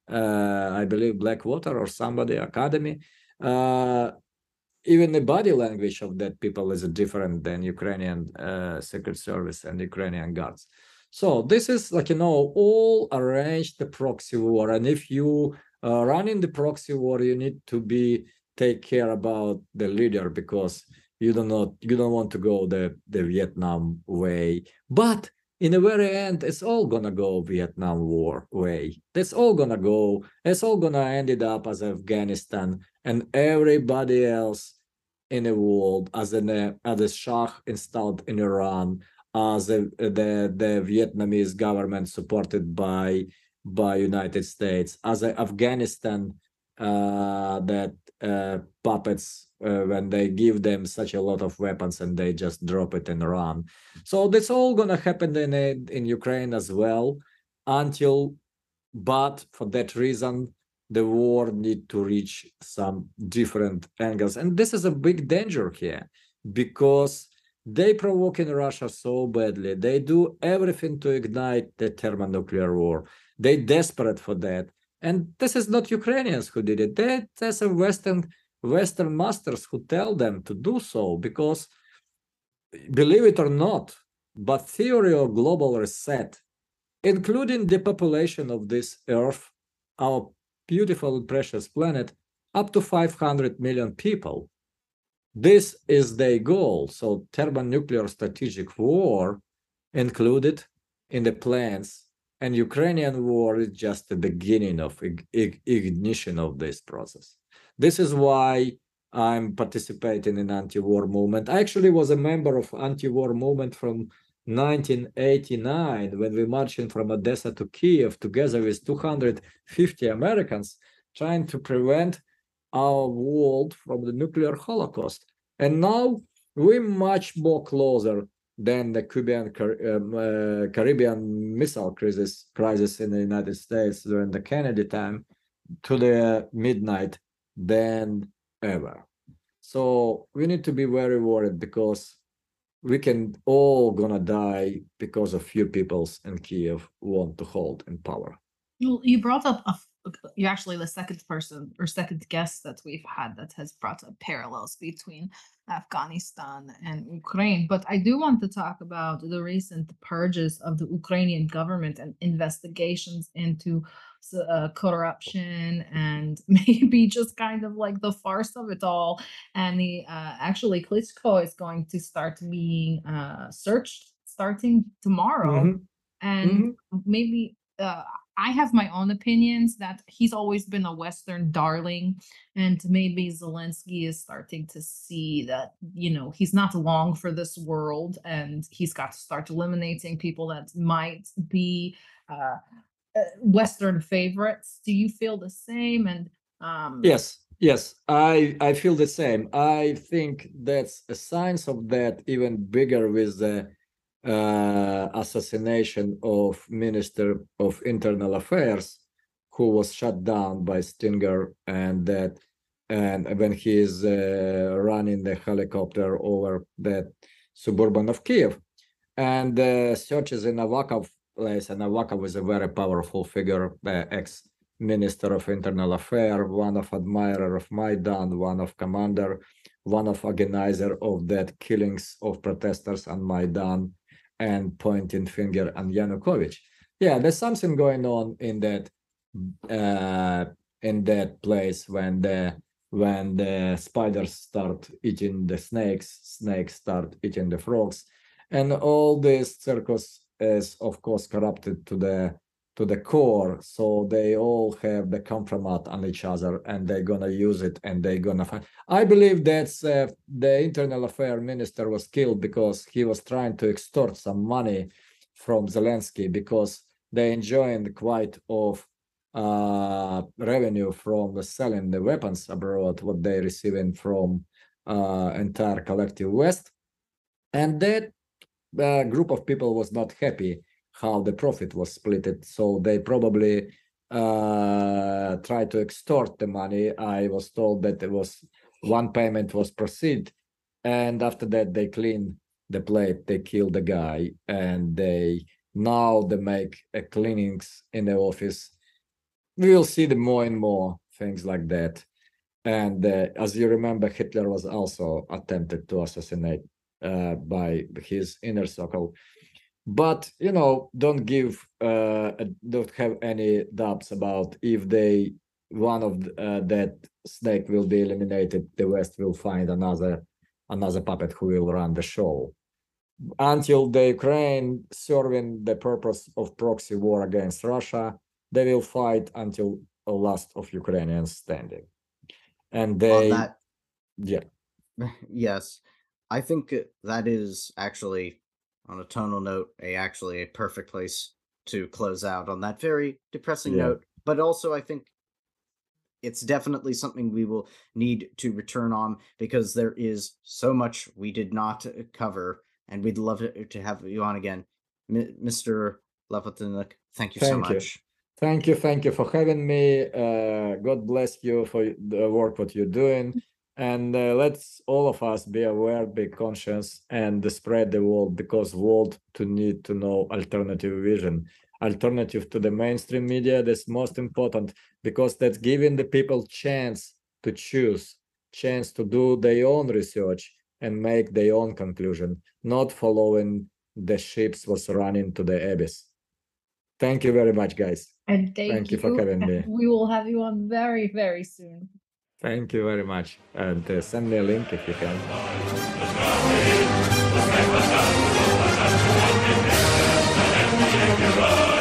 Uh, I believe Blackwater or somebody academy. Uh, even the body language of that people is different than Ukrainian uh, Secret Service and Ukrainian guards. So this is like, you know, all arranged the proxy war. And if you uh, run in the proxy war, you need to be take care about the leader, because you do not you don't want to go the, the Vietnam way. But in the very end, it's all gonna go Vietnam War way. That's all gonna go. It's all gonna ended up as Afghanistan, and everybody else in the world, as an uh, as a Shah installed in Iran, as a, the the Vietnamese government supported by by United States, as a Afghanistan uh, that uh, puppets. Uh, when they give them such a lot of weapons and they just drop it and run. So that's all going to happen in, in Ukraine as well, until, but for that reason, the war need to reach some different angles. And this is a big danger here, because they provoke in Russia so badly. They do everything to ignite the thermonuclear war. They're desperate for that. And this is not Ukrainians who did it. They, that's a Western Western masters who tell them to do so, because believe it or not, but theory of global reset, including the population of this Earth, our beautiful and precious planet, up to five hundred million people. This is their goal. So thermonuclear strategic war included in the plans, and Ukrainian war is just the beginning of ig- ignition of this process. This is why I'm participating in anti-war movement. I actually was a member of anti-war movement from nineteen eighty-nine, when we marched from Odessa to Kiev together with two hundred fifty Americans, trying to prevent our world from the nuclear holocaust. And now we're much more closer than the Cuban um, uh, Caribbean missile crisis crisis in the United States during the Kennedy time to the midnight than ever. So we need to be very worried, because we can all gonna die because of few peoples in Kiev want to hold in power. Well, you brought up a you're actually the second person or second guest that we've had that has brought up parallels between Afghanistan and Ukraine. But I do want to talk about the recent purges of the Ukrainian government and investigations into uh, corruption, and maybe just kind of like the farce of it all. And the uh, actually Klitschko is going to start being uh, searched starting tomorrow. Mhm. And Mhm. maybe uh, I have my own opinions that he's always been a Western darling, and maybe Zelensky is starting to see that, you know, he's not long for this world, and he's got to start eliminating people that might be uh, uh, Western favorites. Do you feel the same? And um, Yes, yes, I I feel the same. I think that's a signs of that even bigger with the uh, assassination of Minister of Internal Affairs, who was shot down by Stinger, and that, and when he is uh, running the helicopter over the suburban of Kiev, and the searches in Avakov place, and Avakov was a very powerful figure, uh, ex-minister of internal affairs, one of admirer of Maidan, one of commander, one of organizer of that killings of protesters on Maidan, and pointing finger on Yanukovych. Yeah, there's something going on in that uh, in that place when the when the spiders start eating the snakes, snakes start eating the frogs, and all this circus is of course corrupted to the to the core. So they all have the compromise on each other, and they're gonna use it, and they're gonna fight. I believe that's uh, the internal affairs minister was killed because he was trying to extort some money from Zelensky, because they enjoying quite of uh, revenue from selling the weapons abroad, what they receiving from uh, entire collective West. And that uh, group of people was not happy how the profit was split. So they probably uh, tried to extort the money. I was told that there was one payment was proceed, and after that they clean the plate, they kill the guy, and they now they make a cleanings in the office. We will see the more and more things like that. And uh, as you remember, Hitler was also attempted to assassinate uh, by his inner circle. But, you know, don't give, uh, don't have any doubts about if they, one of the, uh, that snake will be eliminated, the West will find another, another puppet who will run the show. Until the Ukraine serving the purpose of proxy war against Russia, they will fight until the last of Ukrainians standing. And they, On that, yeah. Yes, I think that is actually, on a tonal note, a actually a perfect place to close out on that very depressing Yeah. note. But also, I think it's definitely something we will need to return on, because there is so much we did not cover, and we'd love to, to have you on again. M- Mister Lepatinuk, thank you so Thank you. much. Thank you, thank you for having me. Uh, God bless you for the work what you're doing. And uh, let's all of us be aware, be conscious, and spread the word, because world to need to know alternative vision, alternative to the mainstream media. That's most important, because that's giving the people chance to choose, chance to do their own research and make their own conclusion, not following the ships was running to the abyss. Thank you very much, guys. And thank, Thank you you. for having me. We will have you on very, very soon. Thank you very much. And uh, send me a link if you can.